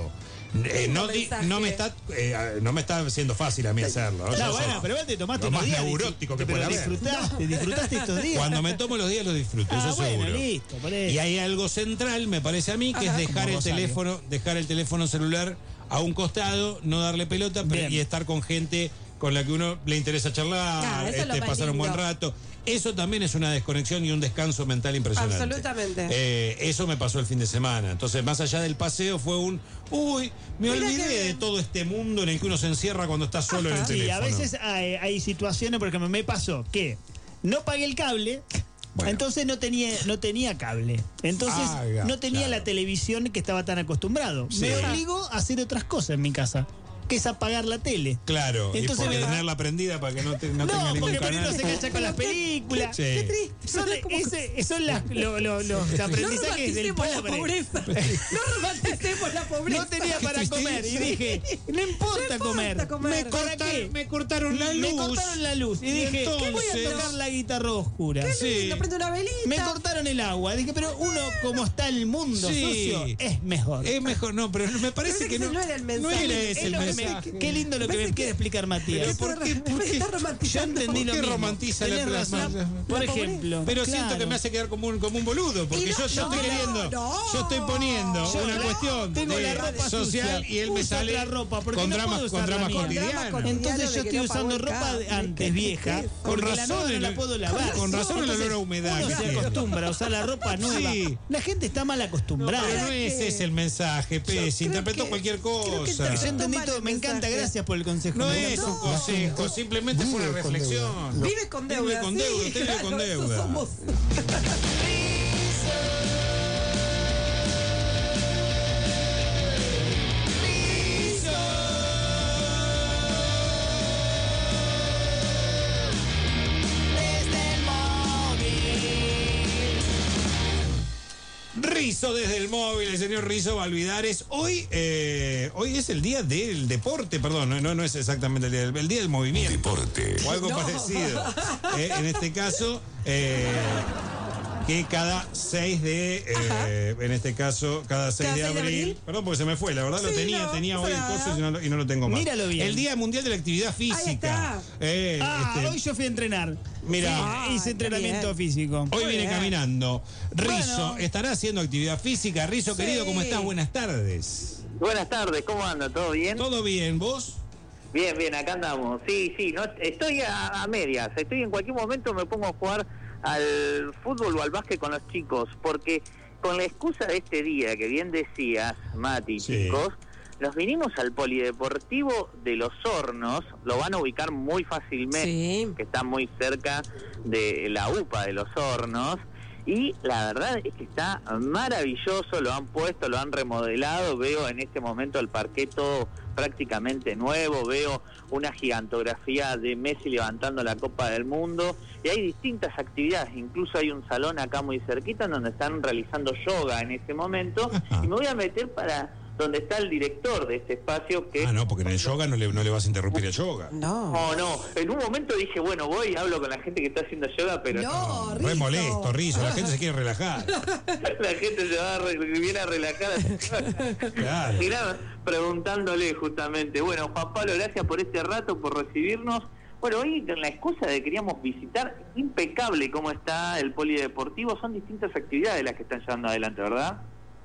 no me está siendo fácil a mí hacerlo. No, bueno, pero vos te tomaste lo más días, neurótico que puede haber. Disfrutaste estos días. Cuando me tomo los días los disfruto, eso bueno, seguro. Listo, por eso. Y hay algo central, me parece a mí, que es dejar el teléfono celular a un costado, no darle pelota y estar con gente con la que uno le interesa charlar, pasar un buen rato. Eso también es una desconexión y un descanso mental impresionante. Absolutamente. Eso me pasó el fin de semana. Entonces, más allá del paseo, fue me olvidé de todo este mundo en el que uno se encierra cuando está solo en el teléfono. Sí, a veces hay situaciones, porque me pasó que no pagué el cable. Bueno. Entonces no tenía cable. Entonces no tenía la televisión que estaba tan acostumbrado. Sí. Me obligó a hacer otras cosas en mi casa, que es apagar la tele. Claro, entonces, y tenerla prendida para que no tenga ningún porque canal. uno se cacha con las películas. Sí. Qué triste. Son los aprendizajes del pobre. No romanticemos la pobreza. No tenía para comer y dije, no importa comer. Me cortaron la luz. Me cortaron la luz y dije, ¿qué voy a tocar la guitarra oscura? Sí. Prendo una velita. Me cortaron el agua. Dije, pero uno como está el mundo sucio, es mejor. Es mejor, no, pero me parece que no era el mensaje. No era ese el mensaje. Qué lindo lo que me quiere explicar Matías. ¿Por qué yo entendí lo mismo. Romantiza la por ejemplo. Pero siento que me hace quedar como un boludo, porque yo estoy poniendo una cuestión de social y él me sale con dramas cotidianos. Entonces yo estoy usando ropa antes vieja, con razón no la puedo lavar. Con razón el olor a humedad. Uno se acostumbra a usar la ropa nueva. La gente está mal acostumbrada. Pero no ese es el mensaje, se interpretó cualquier cosa. Yo entendí todo, me encanta, gracias por el consejo. No es un consejo, simplemente fue una reflexión. Vive con deuda. Vive con deuda, usted vive con deuda. Rizzo desde el móvil, el señor Rizzo Valvidares. Hoy es el día del deporte, perdón, no es exactamente el día del movimiento. Deporte. O algo parecido. En este caso, que cada 6 de, en este caso, cada 6 de abril. Perdón, porque se me fue, la verdad lo tenía hoy el coso y no lo tengo más. Míralo bien. El Día Mundial de la Actividad Física. Hoy yo fui a entrenar. Mira, hice entrenamiento físico. Hoy viene caminando. Rizzo, ¿estará haciendo actividad física? Rizzo, querido, ¿cómo estás? Buenas tardes. Buenas tardes, ¿cómo anda? ¿Todo bien? Todo bien, ¿vos? Bien, acá andamos. Sí, no, estoy a medias. En cualquier momento me pongo a jugar al fútbol o al básquet con los chicos, porque con la excusa de este día, que bien decías, Mati, chicos, nos vinimos al Polideportivo de Los Hornos, lo van a ubicar muy fácilmente, que está muy cerca de la UPA de Los Hornos, y la verdad es que está maravilloso, lo han puesto, lo han remodelado, veo en este momento el parquet todo prácticamente nuevo, veo una gigantografía de Messi levantando la Copa del Mundo, y hay distintas actividades, incluso hay un salón acá muy cerquita donde están realizando yoga en este momento, y me voy a meter para donde está el director de este espacio que... no, porque en el yoga no le vas a interrumpir el yoga. No, en un momento dije, bueno, voy y hablo con la gente que está haciendo yoga, pero no. Re molesto, Rizzo, la gente se quiere relajar. La gente se viene a relajar. Claro. Mirá, preguntándole justamente, bueno, Juan Pablo, gracias por este rato, por recibirnos. Bueno, hoy con la excusa de queríamos visitar, impecable cómo está el polideportivo, son distintas actividades las que están llevando adelante, ¿verdad?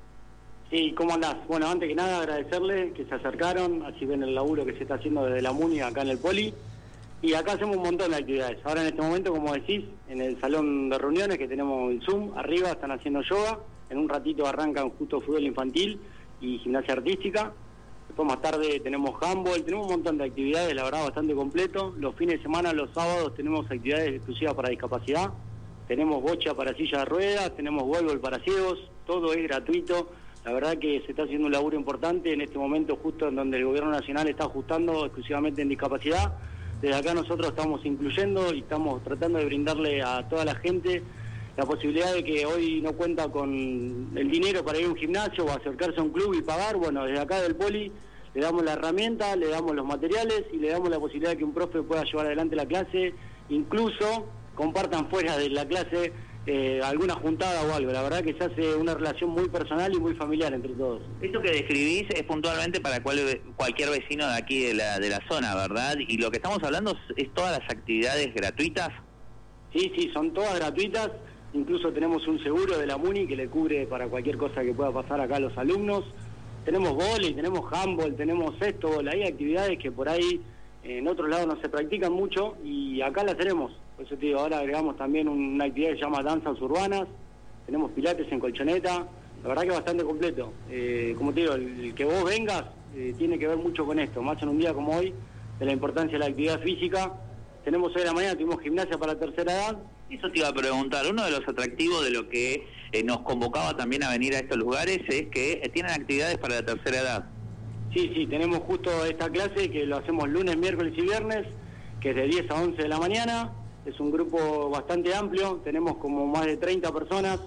Sí, ¿cómo andás? Bueno, antes que nada agradecerle que se acercaron, así ven el laburo que se está haciendo desde la MUNI acá en el Poli, y acá hacemos un montón de actividades. Ahora en este momento, como decís, en el salón de reuniones que tenemos el Zoom, arriba están haciendo yoga, en un ratito arrancan justo fútbol infantil y gimnasia artística, después más tarde tenemos handball, tenemos un montón de actividades, la verdad bastante completo. Los fines de semana, los sábados, tenemos actividades exclusivas para discapacidad, tenemos bocha para silla de ruedas, tenemos voleibol para ciegos, todo es gratuito. La verdad que se está haciendo un laburo importante en este momento, justo en donde el gobierno nacional está ajustando exclusivamente en discapacidad. Desde acá nosotros estamos incluyendo y estamos tratando de brindarle a toda la gente la posibilidad de que hoy no cuenta con el dinero para ir a un gimnasio o acercarse a un club y pagar. Bueno, desde acá del Poli le damos la herramienta, le damos los materiales y le damos la posibilidad de que un profe pueda llevar adelante la clase, incluso compartan fuera de la clase alguna juntada o algo. La verdad que se hace una relación muy personal y muy familiar entre todos. Esto que describís es puntualmente para cualquier vecino de aquí de la zona, ¿verdad? Y lo que estamos hablando es todas las actividades gratuitas. Sí, son todas gratuitas. Incluso tenemos un seguro de la MUNI que le cubre para cualquier cosa que pueda pasar acá a los alumnos. Tenemos vóley, tenemos handball, tenemos sextobol. Hay actividades que por ahí en otros lados no se practican mucho y acá las tenemos. Por eso te digo, ahora agregamos también una actividad que se llama danzas urbanas. Tenemos pilates en colchoneta. La verdad que es bastante completo. Como te digo, el que vos vengas tiene que ver mucho con esto. Más en un día como hoy, de la importancia de la actividad física. Tenemos hoy de la mañana, tuvimos gimnasia para la tercera edad. Eso te iba a preguntar, uno de los atractivos de lo que nos convocaba también a venir a estos lugares es que tienen actividades para la tercera edad. Sí, tenemos justo esta clase que lo hacemos lunes, miércoles y viernes, que es de 10 a 11 de la mañana. Es un grupo bastante amplio, tenemos como más de 30 personas,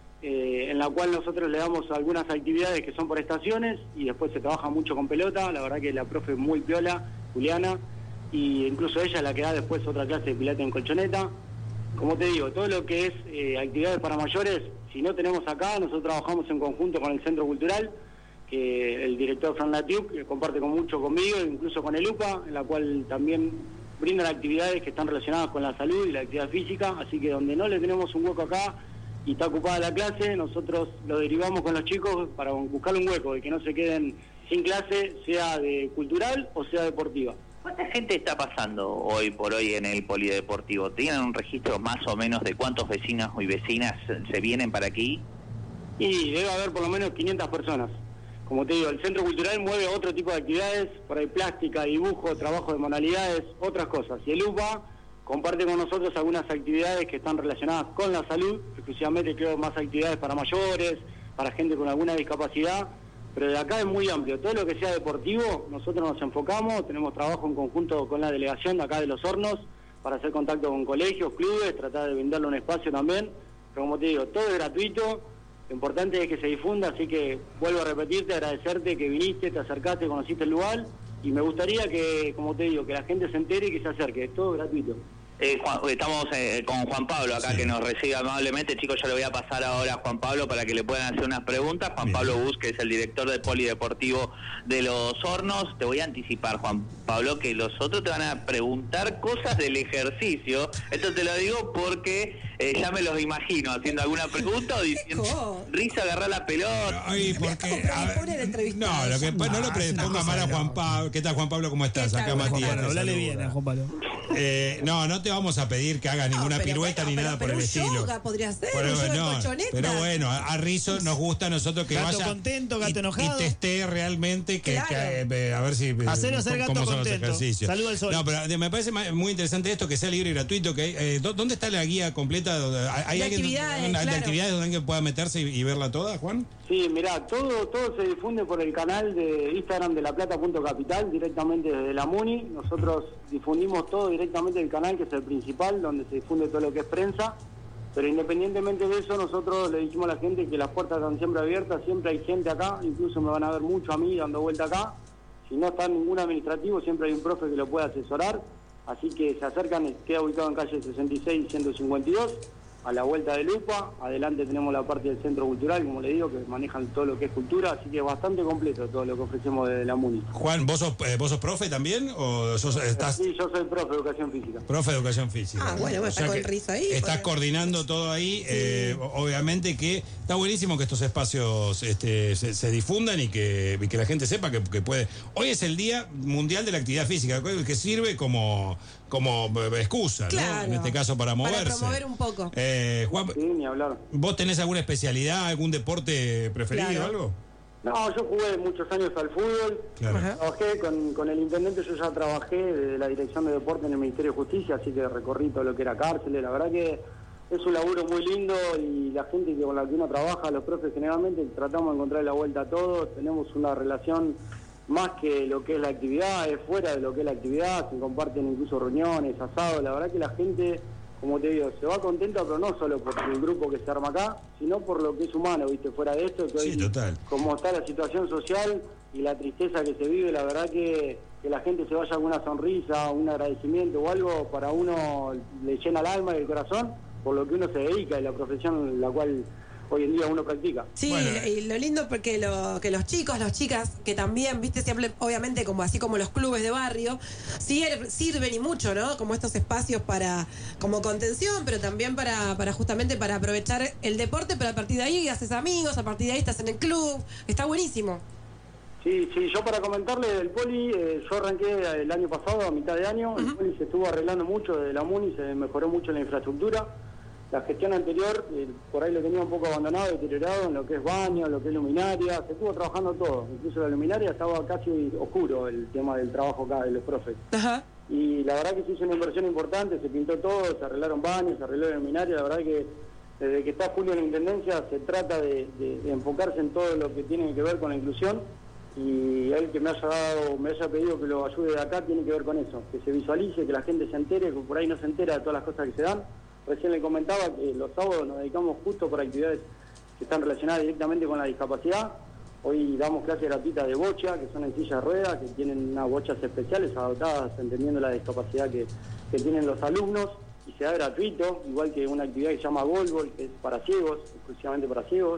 en la cual nosotros le damos algunas actividades que son por estaciones y después se trabaja mucho con pelota. La verdad que la profe es muy piola, Juliana, y incluso ella es la que da después otra clase de pilates en colchoneta. Como te digo, todo lo que es actividades para mayores, si no tenemos acá, nosotros trabajamos en conjunto con el Centro Cultural, que el director Fran Latiuk que comparte mucho conmigo, incluso con el UPA, en la cual también brindan actividades que están relacionadas con la salud y la actividad física, así que donde no le tenemos un hueco acá y está ocupada la clase, nosotros lo derivamos con los chicos para buscar un hueco y que no se queden sin clase, sea de cultural o sea deportiva. ¿Cuánta gente está pasando hoy por hoy en el polideportivo? ¿Tienen un registro más o menos de cuántos vecinos y vecinas se vienen para aquí? Y debe haber por lo menos 500 personas. Como te digo, el Centro Cultural mueve otro tipo de actividades, por ahí plástica, dibujo, trabajo de manualidades, otras cosas. Y el UPA comparte con nosotros algunas actividades que están relacionadas con la salud, exclusivamente creo más actividades para mayores, para gente con alguna discapacidad. Pero de acá es muy amplio, todo lo que sea deportivo, nosotros nos enfocamos, tenemos trabajo en conjunto con la delegación de acá de Los Hornos, para hacer contacto con colegios, clubes, tratar de brindarle un espacio también, pero como te digo, todo es gratuito, lo importante es que se difunda, así que vuelvo a repetirte, agradecerte que viniste, te acercaste, conociste el lugar, y me gustaría que, como te digo, que la gente se entere y que se acerque, es todo gratuito. Estamos con Juan Pablo acá, que nos recibe amablemente. Chicos, yo le voy a pasar ahora a Juan Pablo para que le puedan hacer unas preguntas. Juan Pablo Bus, que es el director del Polideportivo de Los Hornos. Te voy a anticipar, Juan Pablo, que los otros te van a preguntar cosas del ejercicio. Esto te lo digo porque ya me los imagino haciendo alguna pregunta o diciendo, Risa, agarrar la pelota. Ay, porque... No, lo que no lo ponga mal a Juan Pablo. ¿Qué tal, Juan Pablo? ¿Cómo estás? Acá Matías. Hablale bien a Juan Pablo. No te vamos a pedir que hagas ninguna pirueta ni nada por el estilo. Yoga podría ser, pero bueno, a Rizzo nos gusta a nosotros que gato vaya contento, gato enojado. Y testee realmente que a ver si hacer gato cómo son los contento. ejercicios. Saluda al sol. No, pero me parece muy interesante esto, que sea libre y gratuito. Que ¿dónde está la guía completa? ¿Hay de alguien actividades, de actividades donde alguien pueda meterse y verla toda, Juan? Sí, mirá, todo se difunde por el canal de Instagram de laplata.capital, directamente desde la MUNI. Nosotros difundimos todo directamente del canal, que es el principal, donde se difunde todo lo que es prensa. Pero independientemente de eso, nosotros le dijimos a la gente que las puertas están siempre abiertas, siempre hay gente acá, incluso me van a ver mucho a mí dando vuelta acá. Si no está ningún administrativo, siempre hay un profe que lo puede asesorar. Así que se acercan, queda ubicado en calle 66 y 152. A la vuelta de Lupa, adelante tenemos la parte del Centro Cultural, como le digo, que manejan todo lo que es cultura, así que es bastante completo todo lo que ofrecemos desde la MUNI. Juan, ¿vos sos profe también? ¿O estás... Sí, yo soy profe de Educación Física. Profe de Educación Física. Ah, bueno, está con Rizzo ahí. Estás coordinando todo ahí. Sí. Obviamente que está buenísimo que estos espacios se difundan y que la gente sepa que puede... Hoy es el Día Mundial de la Actividad Física, que sirve como excusa, claro, ¿no? En este caso para moverse. Para promover un poco. Juan, sí, ni hablar. ¿Vos tenés alguna especialidad, algún deporte preferido, claro, algo? No, yo jugué muchos años al fútbol. Claro. Trabajé con el intendente, yo ya trabajé de la dirección de deporte en el Ministerio de Justicia, así que recorrí todo lo que era cárceles. La verdad que es un laburo muy lindo y la gente con la que uno trabaja, los profes generalmente, tratamos de encontrar la vuelta a todo. Tenemos una relación más que lo que es la actividad, es fuera de lo que es la actividad, se comparten incluso reuniones, asados. La verdad que la gente, como te digo, se va contenta, pero no solo por el grupo que se arma acá, sino por lo que es humano, ¿viste? Fuera de esto, que sí, hoy, total, como está la situación social y la tristeza que se vive, la verdad que la gente se vaya con una sonrisa, un agradecimiento o algo, para uno le llena el alma y el corazón, por lo que uno se dedica y la profesión en la cual hoy en día uno practica. Sí, y lo lindo porque que los chicos, las chicas, que también, viste, siempre, obviamente, como así como los clubes de barrio, sirven y mucho, ¿no? Como estos espacios como contención, pero también para justamente para aprovechar el deporte, pero a partir de ahí haces amigos, a partir de ahí estás en el club, está buenísimo. Sí, yo para comentarle del poli, yo arranqué el año pasado, a mitad de año, el poli se estuvo arreglando mucho desde la MUNI, se mejoró mucho la infraestructura. La gestión anterior, por ahí lo tenía un poco abandonado, deteriorado en lo que es baño, lo que es luminaria, se estuvo trabajando todo, incluso la luminaria estaba casi oscuro el tema del trabajo acá de los profes. Ajá. Y la verdad que se hizo una inversión importante, se pintó todo, se arreglaron baños, se arregló la luminaria, la verdad que desde que está Julio en la Intendencia se trata de enfocarse en todo lo que tiene que ver con la inclusión, y él que me haya pedido que lo ayude de acá tiene que ver con eso, que se visualice, que la gente se entere, que por ahí no se entera de todas las cosas que se dan. Recién le comentaba que los sábados nos dedicamos justo por actividades que están relacionadas directamente con la discapacidad. Hoy damos clases gratuitas de bocha, que son en silla de ruedas, que tienen unas bochas especiales adaptadas entendiendo la discapacidad que tienen los alumnos, y se da gratuito, igual que una actividad que se llama Golbol, que es para ciegos, exclusivamente para ciegos.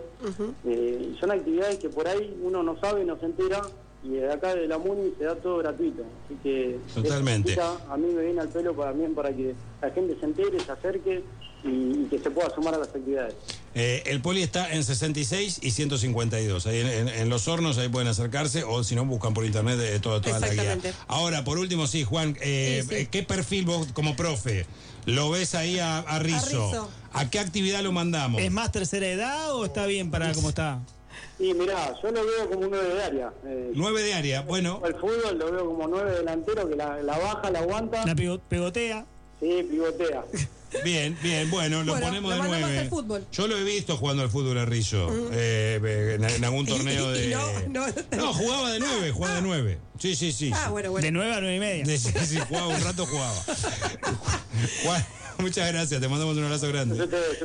Y son actividades que por ahí uno no sabe, no se entera, y de acá de la MUNI se da todo gratuito. Así que totalmente. A mí me viene al pelo para que la gente se entere, se acerque y que se pueda sumar a las actividades. El poli está en 66 y 152. Ahí en Los Hornos, ahí pueden acercarse, o si no, buscan por internet toda la guía. Ahora, por último, sí, Juan, ¿qué perfil vos como profe lo ves ahí a Rizzo? ¿A qué actividad lo mandamos? ¿Es más tercera edad o está bien para cómo está? Sí, mirá, yo lo veo como un 9 de área. 9 de área, bueno. El fútbol lo veo como 9 delantero, que la baja, la aguanta. La pegotea. Sí, pivotea. Bien, bueno, lo ponemos de 9. Yo lo he visto jugando al fútbol a Rizzo, en algún torneo de... No, jugaba de 9, Sí. Ah, bueno. De 9 a 9 y media. Sí, jugaba un rato, jugaba. Juan, muchas gracias, te mandamos un abrazo grande.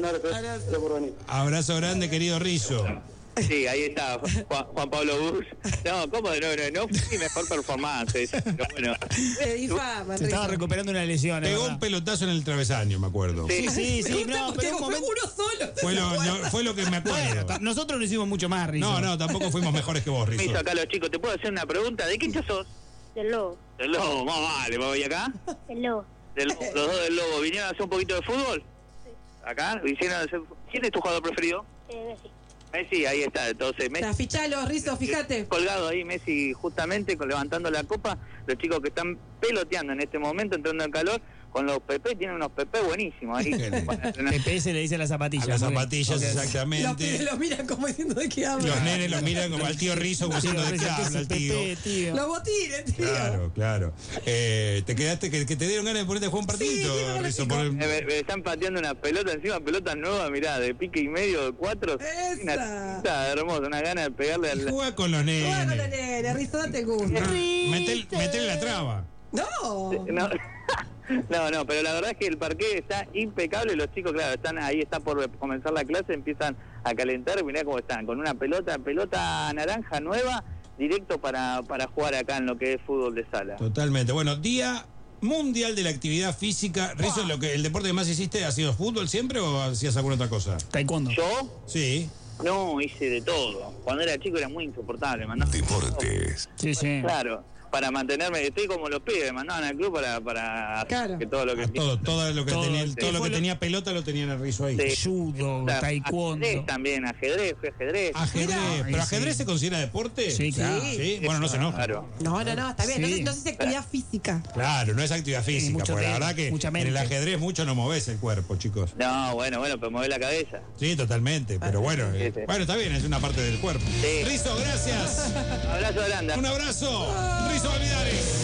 Abrazo grande, querido Rizzo. Sí, ahí está, Juan Pablo Bush. No, ¿cómo de nuevo? No fue mi mejor performance, pero bueno. Se estaba recuperando una lesión. Pegó un pelotazo en el travesaño, me acuerdo. Sí, no, pero fue uno solo. Fue lo que me acuerdo. Bueno, nosotros lo hicimos mucho más, Rizzo. No, tampoco fuimos mejores que vos, Rizzo. Me hizo acá los chicos, ¿te puedo hacer una pregunta? ¿De qué hincha sos? Del Lobo. Del Lobo, más vale, ¿me voy acá? Del Lobo. Los dos del Lobo, ¿vinieron a hacer un poquito de fútbol? Sí. ¿Acá? ¿Quién es tu jugador preferido? Messi. Messi, ahí está, entonces Messi. Fichalo, Rizzo, fíjate. Colgado ahí Messi justamente levantando la copa, los chicos que están peloteando en este momento, entrando en calor, con los PP, tienen unos PP buenísimos ahí. PP se le dice a las zapatillas. A las zapatillas, exactamente. Los miran como diciendo de qué hablan. Los nenes los miran como al tío Rizzo, como diciendo de qué habla el tío. Los botines, tío. Claro. Te quedaste, que te dieron ganas de ponerte a jugar un partidito, Rizzo. Me están pateando una pelota encima, pelota nueva, mirá, de pique y medio, de 4. Está hermoso, una gana de pegarle al... Juega con los nenes. Juega con los nenes, Rizzo, date gusto. Metele la traba. No, pero la verdad es que el parqué está impecable, los chicos, claro, están ahí, está por comenzar la clase, empiezan a calentar, mirá cómo están, con una pelota naranja nueva, directo para jugar acá en lo que es fútbol de sala. Totalmente, bueno, Día Mundial de la Actividad Física. Rizzo, ¿el deporte que más hiciste ha sido fútbol siempre o hacías alguna otra cosa? Taekwondo. ¿Yo? Sí. No, hice de todo. Cuando era chico era muy insoportable, Deportes. Sí. Claro. Para mantenerme, estoy como los pibes, me mandaban al club para claro. que todo lo que todo lo que tenía pelota lo tenían el Rizzo ahí. Judo, taekwondo. Ajedrez, ajedrez. ¿Pero ajedrez se considera deporte? Sí, claro. ¿Sí? Bueno, no se enoja. Claro. No, está bien. No sé si es actividad física. Claro, no es actividad física, porque la verdad que en el ajedrez mucho no movés el cuerpo, chicos. No, bueno, pero movés la cabeza. Sí, totalmente, pero bueno, bueno, está bien, es una parte del cuerpo. Sí. Rizzo, gracias. Abrazo, Aranda. Un abrazo. Rizzo Validares.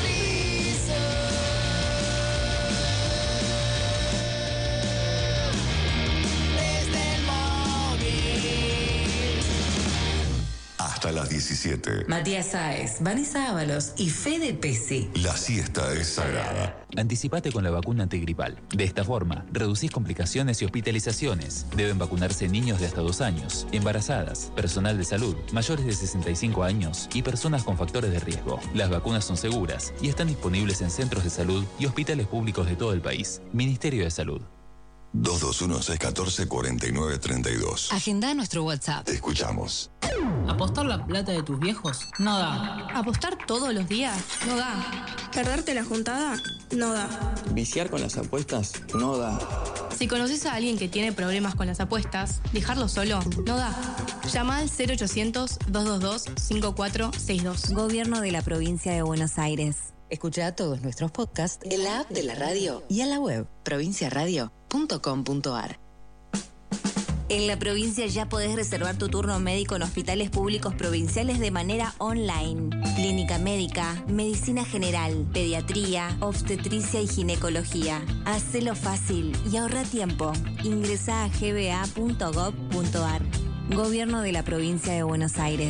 Hasta las 17. Matías Sáez, Vanessa Ábalos y Fede Pesi. La siesta es sagrada. Anticipate con la vacuna antigripal. De esta forma, reducís complicaciones y hospitalizaciones. Deben vacunarse niños de hasta 2 años, embarazadas, personal de salud, mayores de 65 años y personas con factores de riesgo. Las vacunas son seguras y están disponibles en centros de salud y hospitales públicos de todo el país. Ministerio de Salud. 221-614-4932. Agenda nuestro WhatsApp. Te escuchamos. ¿Apostar la plata de tus viejos? No da. ¿Apostar todos los días? No da. ¿Perderte la juntada? No da. ¿Viciar con las apuestas? No da. Si conoces a alguien que tiene problemas con las apuestas, dejarlo solo no da. Llama al 0800-222-5462. Gobierno de la Provincia de Buenos Aires. Escucha todos nuestros podcasts en la app de la radio y en la web provinciaradio.com.ar. En la provincia ya podés reservar tu turno médico en hospitales públicos provinciales de manera online. Clínica médica, medicina general, pediatría, obstetricia y ginecología. Hacelo fácil y ahorra tiempo. Ingresá a gba.gov.ar. Gobierno de la Provincia de Buenos Aires.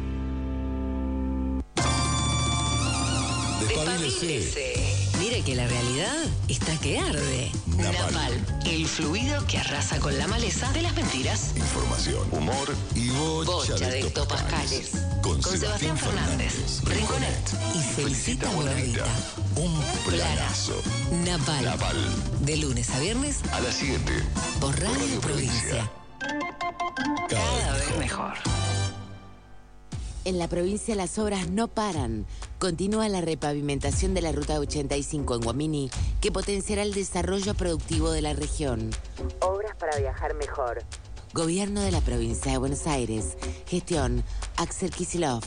Despabilese. Mire que la realidad está que arde. Napal, el fluido que arrasa con la maleza de las mentiras. Información, humor y bocha de hectopascales. Con Sebastián Fernández, Rinconet y Felicita Bonavita. Un planazo. Napal. De lunes a viernes a las 7. Por Radio Provincia. Cada vez mejor. En la provincia las obras no paran. Continúa la repavimentación de la Ruta 85 en Guamini, que potenciará el desarrollo productivo de la región. Obras para viajar mejor. Gobierno de la Provincia de Buenos Aires. Gestión Axel Kicillof.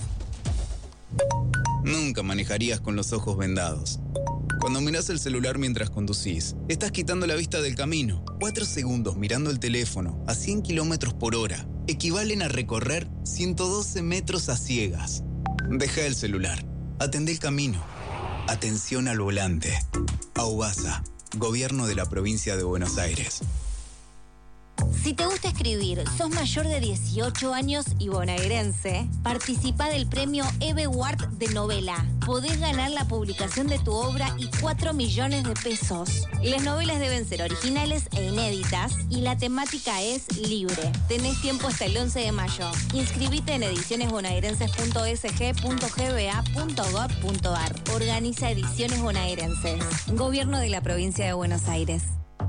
Nunca manejarías con los ojos vendados. Cuando miras el celular mientras conducís, estás quitando la vista del camino. 4 segundos mirando el teléfono a 100 kilómetros por hora equivalen a recorrer 112 metros a ciegas. Deja el celular. Atendé el camino. Atención al volante. AUBASA, Gobierno de la Provincia de Buenos Aires. Si te gusta escribir, sos mayor de 18 años y bonaerense, participa del premio Eve Ward de novela. Podés ganar la publicación de tu obra y 4 millones de pesos. Las novelas deben ser originales e inéditas y la temática es libre. Tenés tiempo hasta el 11 de mayo. Inscribite en edicionesbonaerenses.sg.gba.gov.ar. Organiza Ediciones Bonaerenses. Gobierno de la Provincia de Buenos Aires.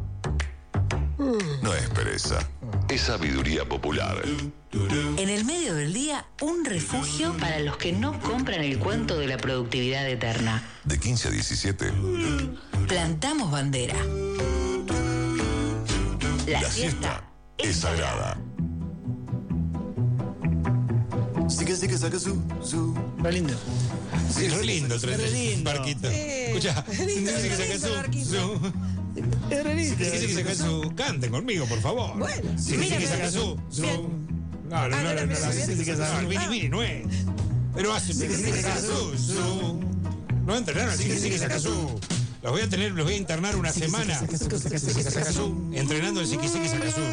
No es pereza, es sabiduría popular. En el medio del día, un refugio para los que no compran el cuento de la productividad eterna. De 15 a 17. Plantamos bandera. La siesta es sagrada. Sí que saca su. Re lindo. Sí, es re lindo el tren Re del lindo. barquito. Escucha, sí que saca su. Es re lindo. Sí que saca su. Canten conmigo, por favor. Bueno, sí que saca su. No, Vini, no es. Pero hace sí que saca su. No entrenaron, sí que saca su. Los voy a internar una semana. Saca su. Entrenando el sí que saca su.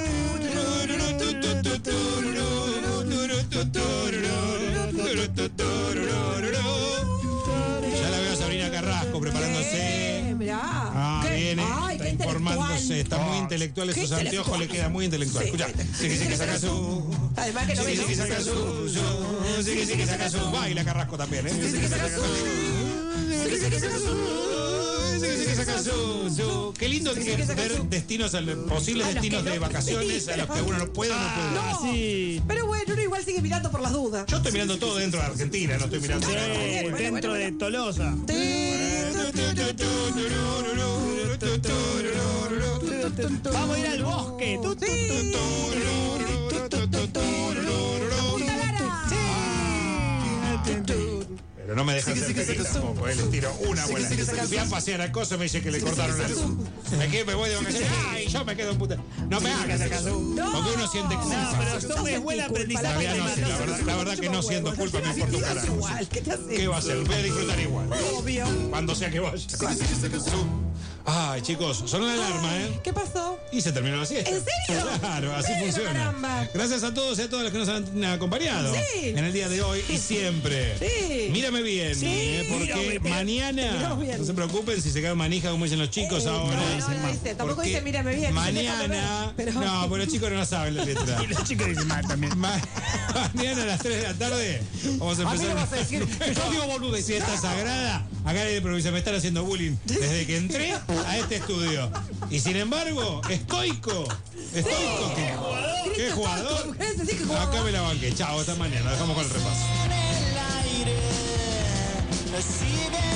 Ya la veo a Sabrina Carrasco preparándose. Viene, está informándose, está muy intelectual, esos anteojos le quedan muy intelectual. Escucha, sí que saca su. Además que no sí que saca su. Sí que saca su. Baila Carrasco también, ¿eh? Sí que saca su. Sí que saca su. Qué lindo que ver destinos, posibles destinos de vacaciones a los que uno no puede o no puede. No, sí. Pero bueno, uno igual sigue mirando por las dudas. Yo estoy mirando todo dentro de Argentina, no estoy mirando dentro de Tolosa. Vamos a ir al bosque. Pero no me dejan hacer tequila tampoco, les tiro una buena. Fui a pasear a Cosa y me dice que le cortaron la luz. Me voy de vacaciones. Ay, yo me quedo en puta. No me hagas caso. Porque uno siente culpa. No, pero tú es buen aprendizaje. La verdad que no siento culpa, me importa un carajo. ¿Qué va a hacer? Voy a disfrutar igual. Obvio. Cuando sea que vaya. Ay, chicos, sonó la alarma, ¿eh? ¿Qué pasó? Y se terminó la siesta. ¿En serio? Claro, así Pero, funciona. caramba. Gracias a todos y a todas los que nos han acompañado en el día de hoy y siempre. Sí. Mírame bien, porque mañana, no se preocupen si se quedan manija como dicen los chicos ahora. No dice, tampoco dice mírame bien. Mañana, no, pero los chicos no saben la letra. Y los chicos dicen mal también. Mañana a las 3 de la tarde vamos a empezar. A mí me vas a decir que yo digo boludez. Siesta sagrada acá en el provincia me están haciendo bullying desde que entré a este estudio. Y sin embargo, estoico. ¿Qué jugador? Acá me la banqué. Chao, hasta mañana. Dejamos con el repaso. Sigue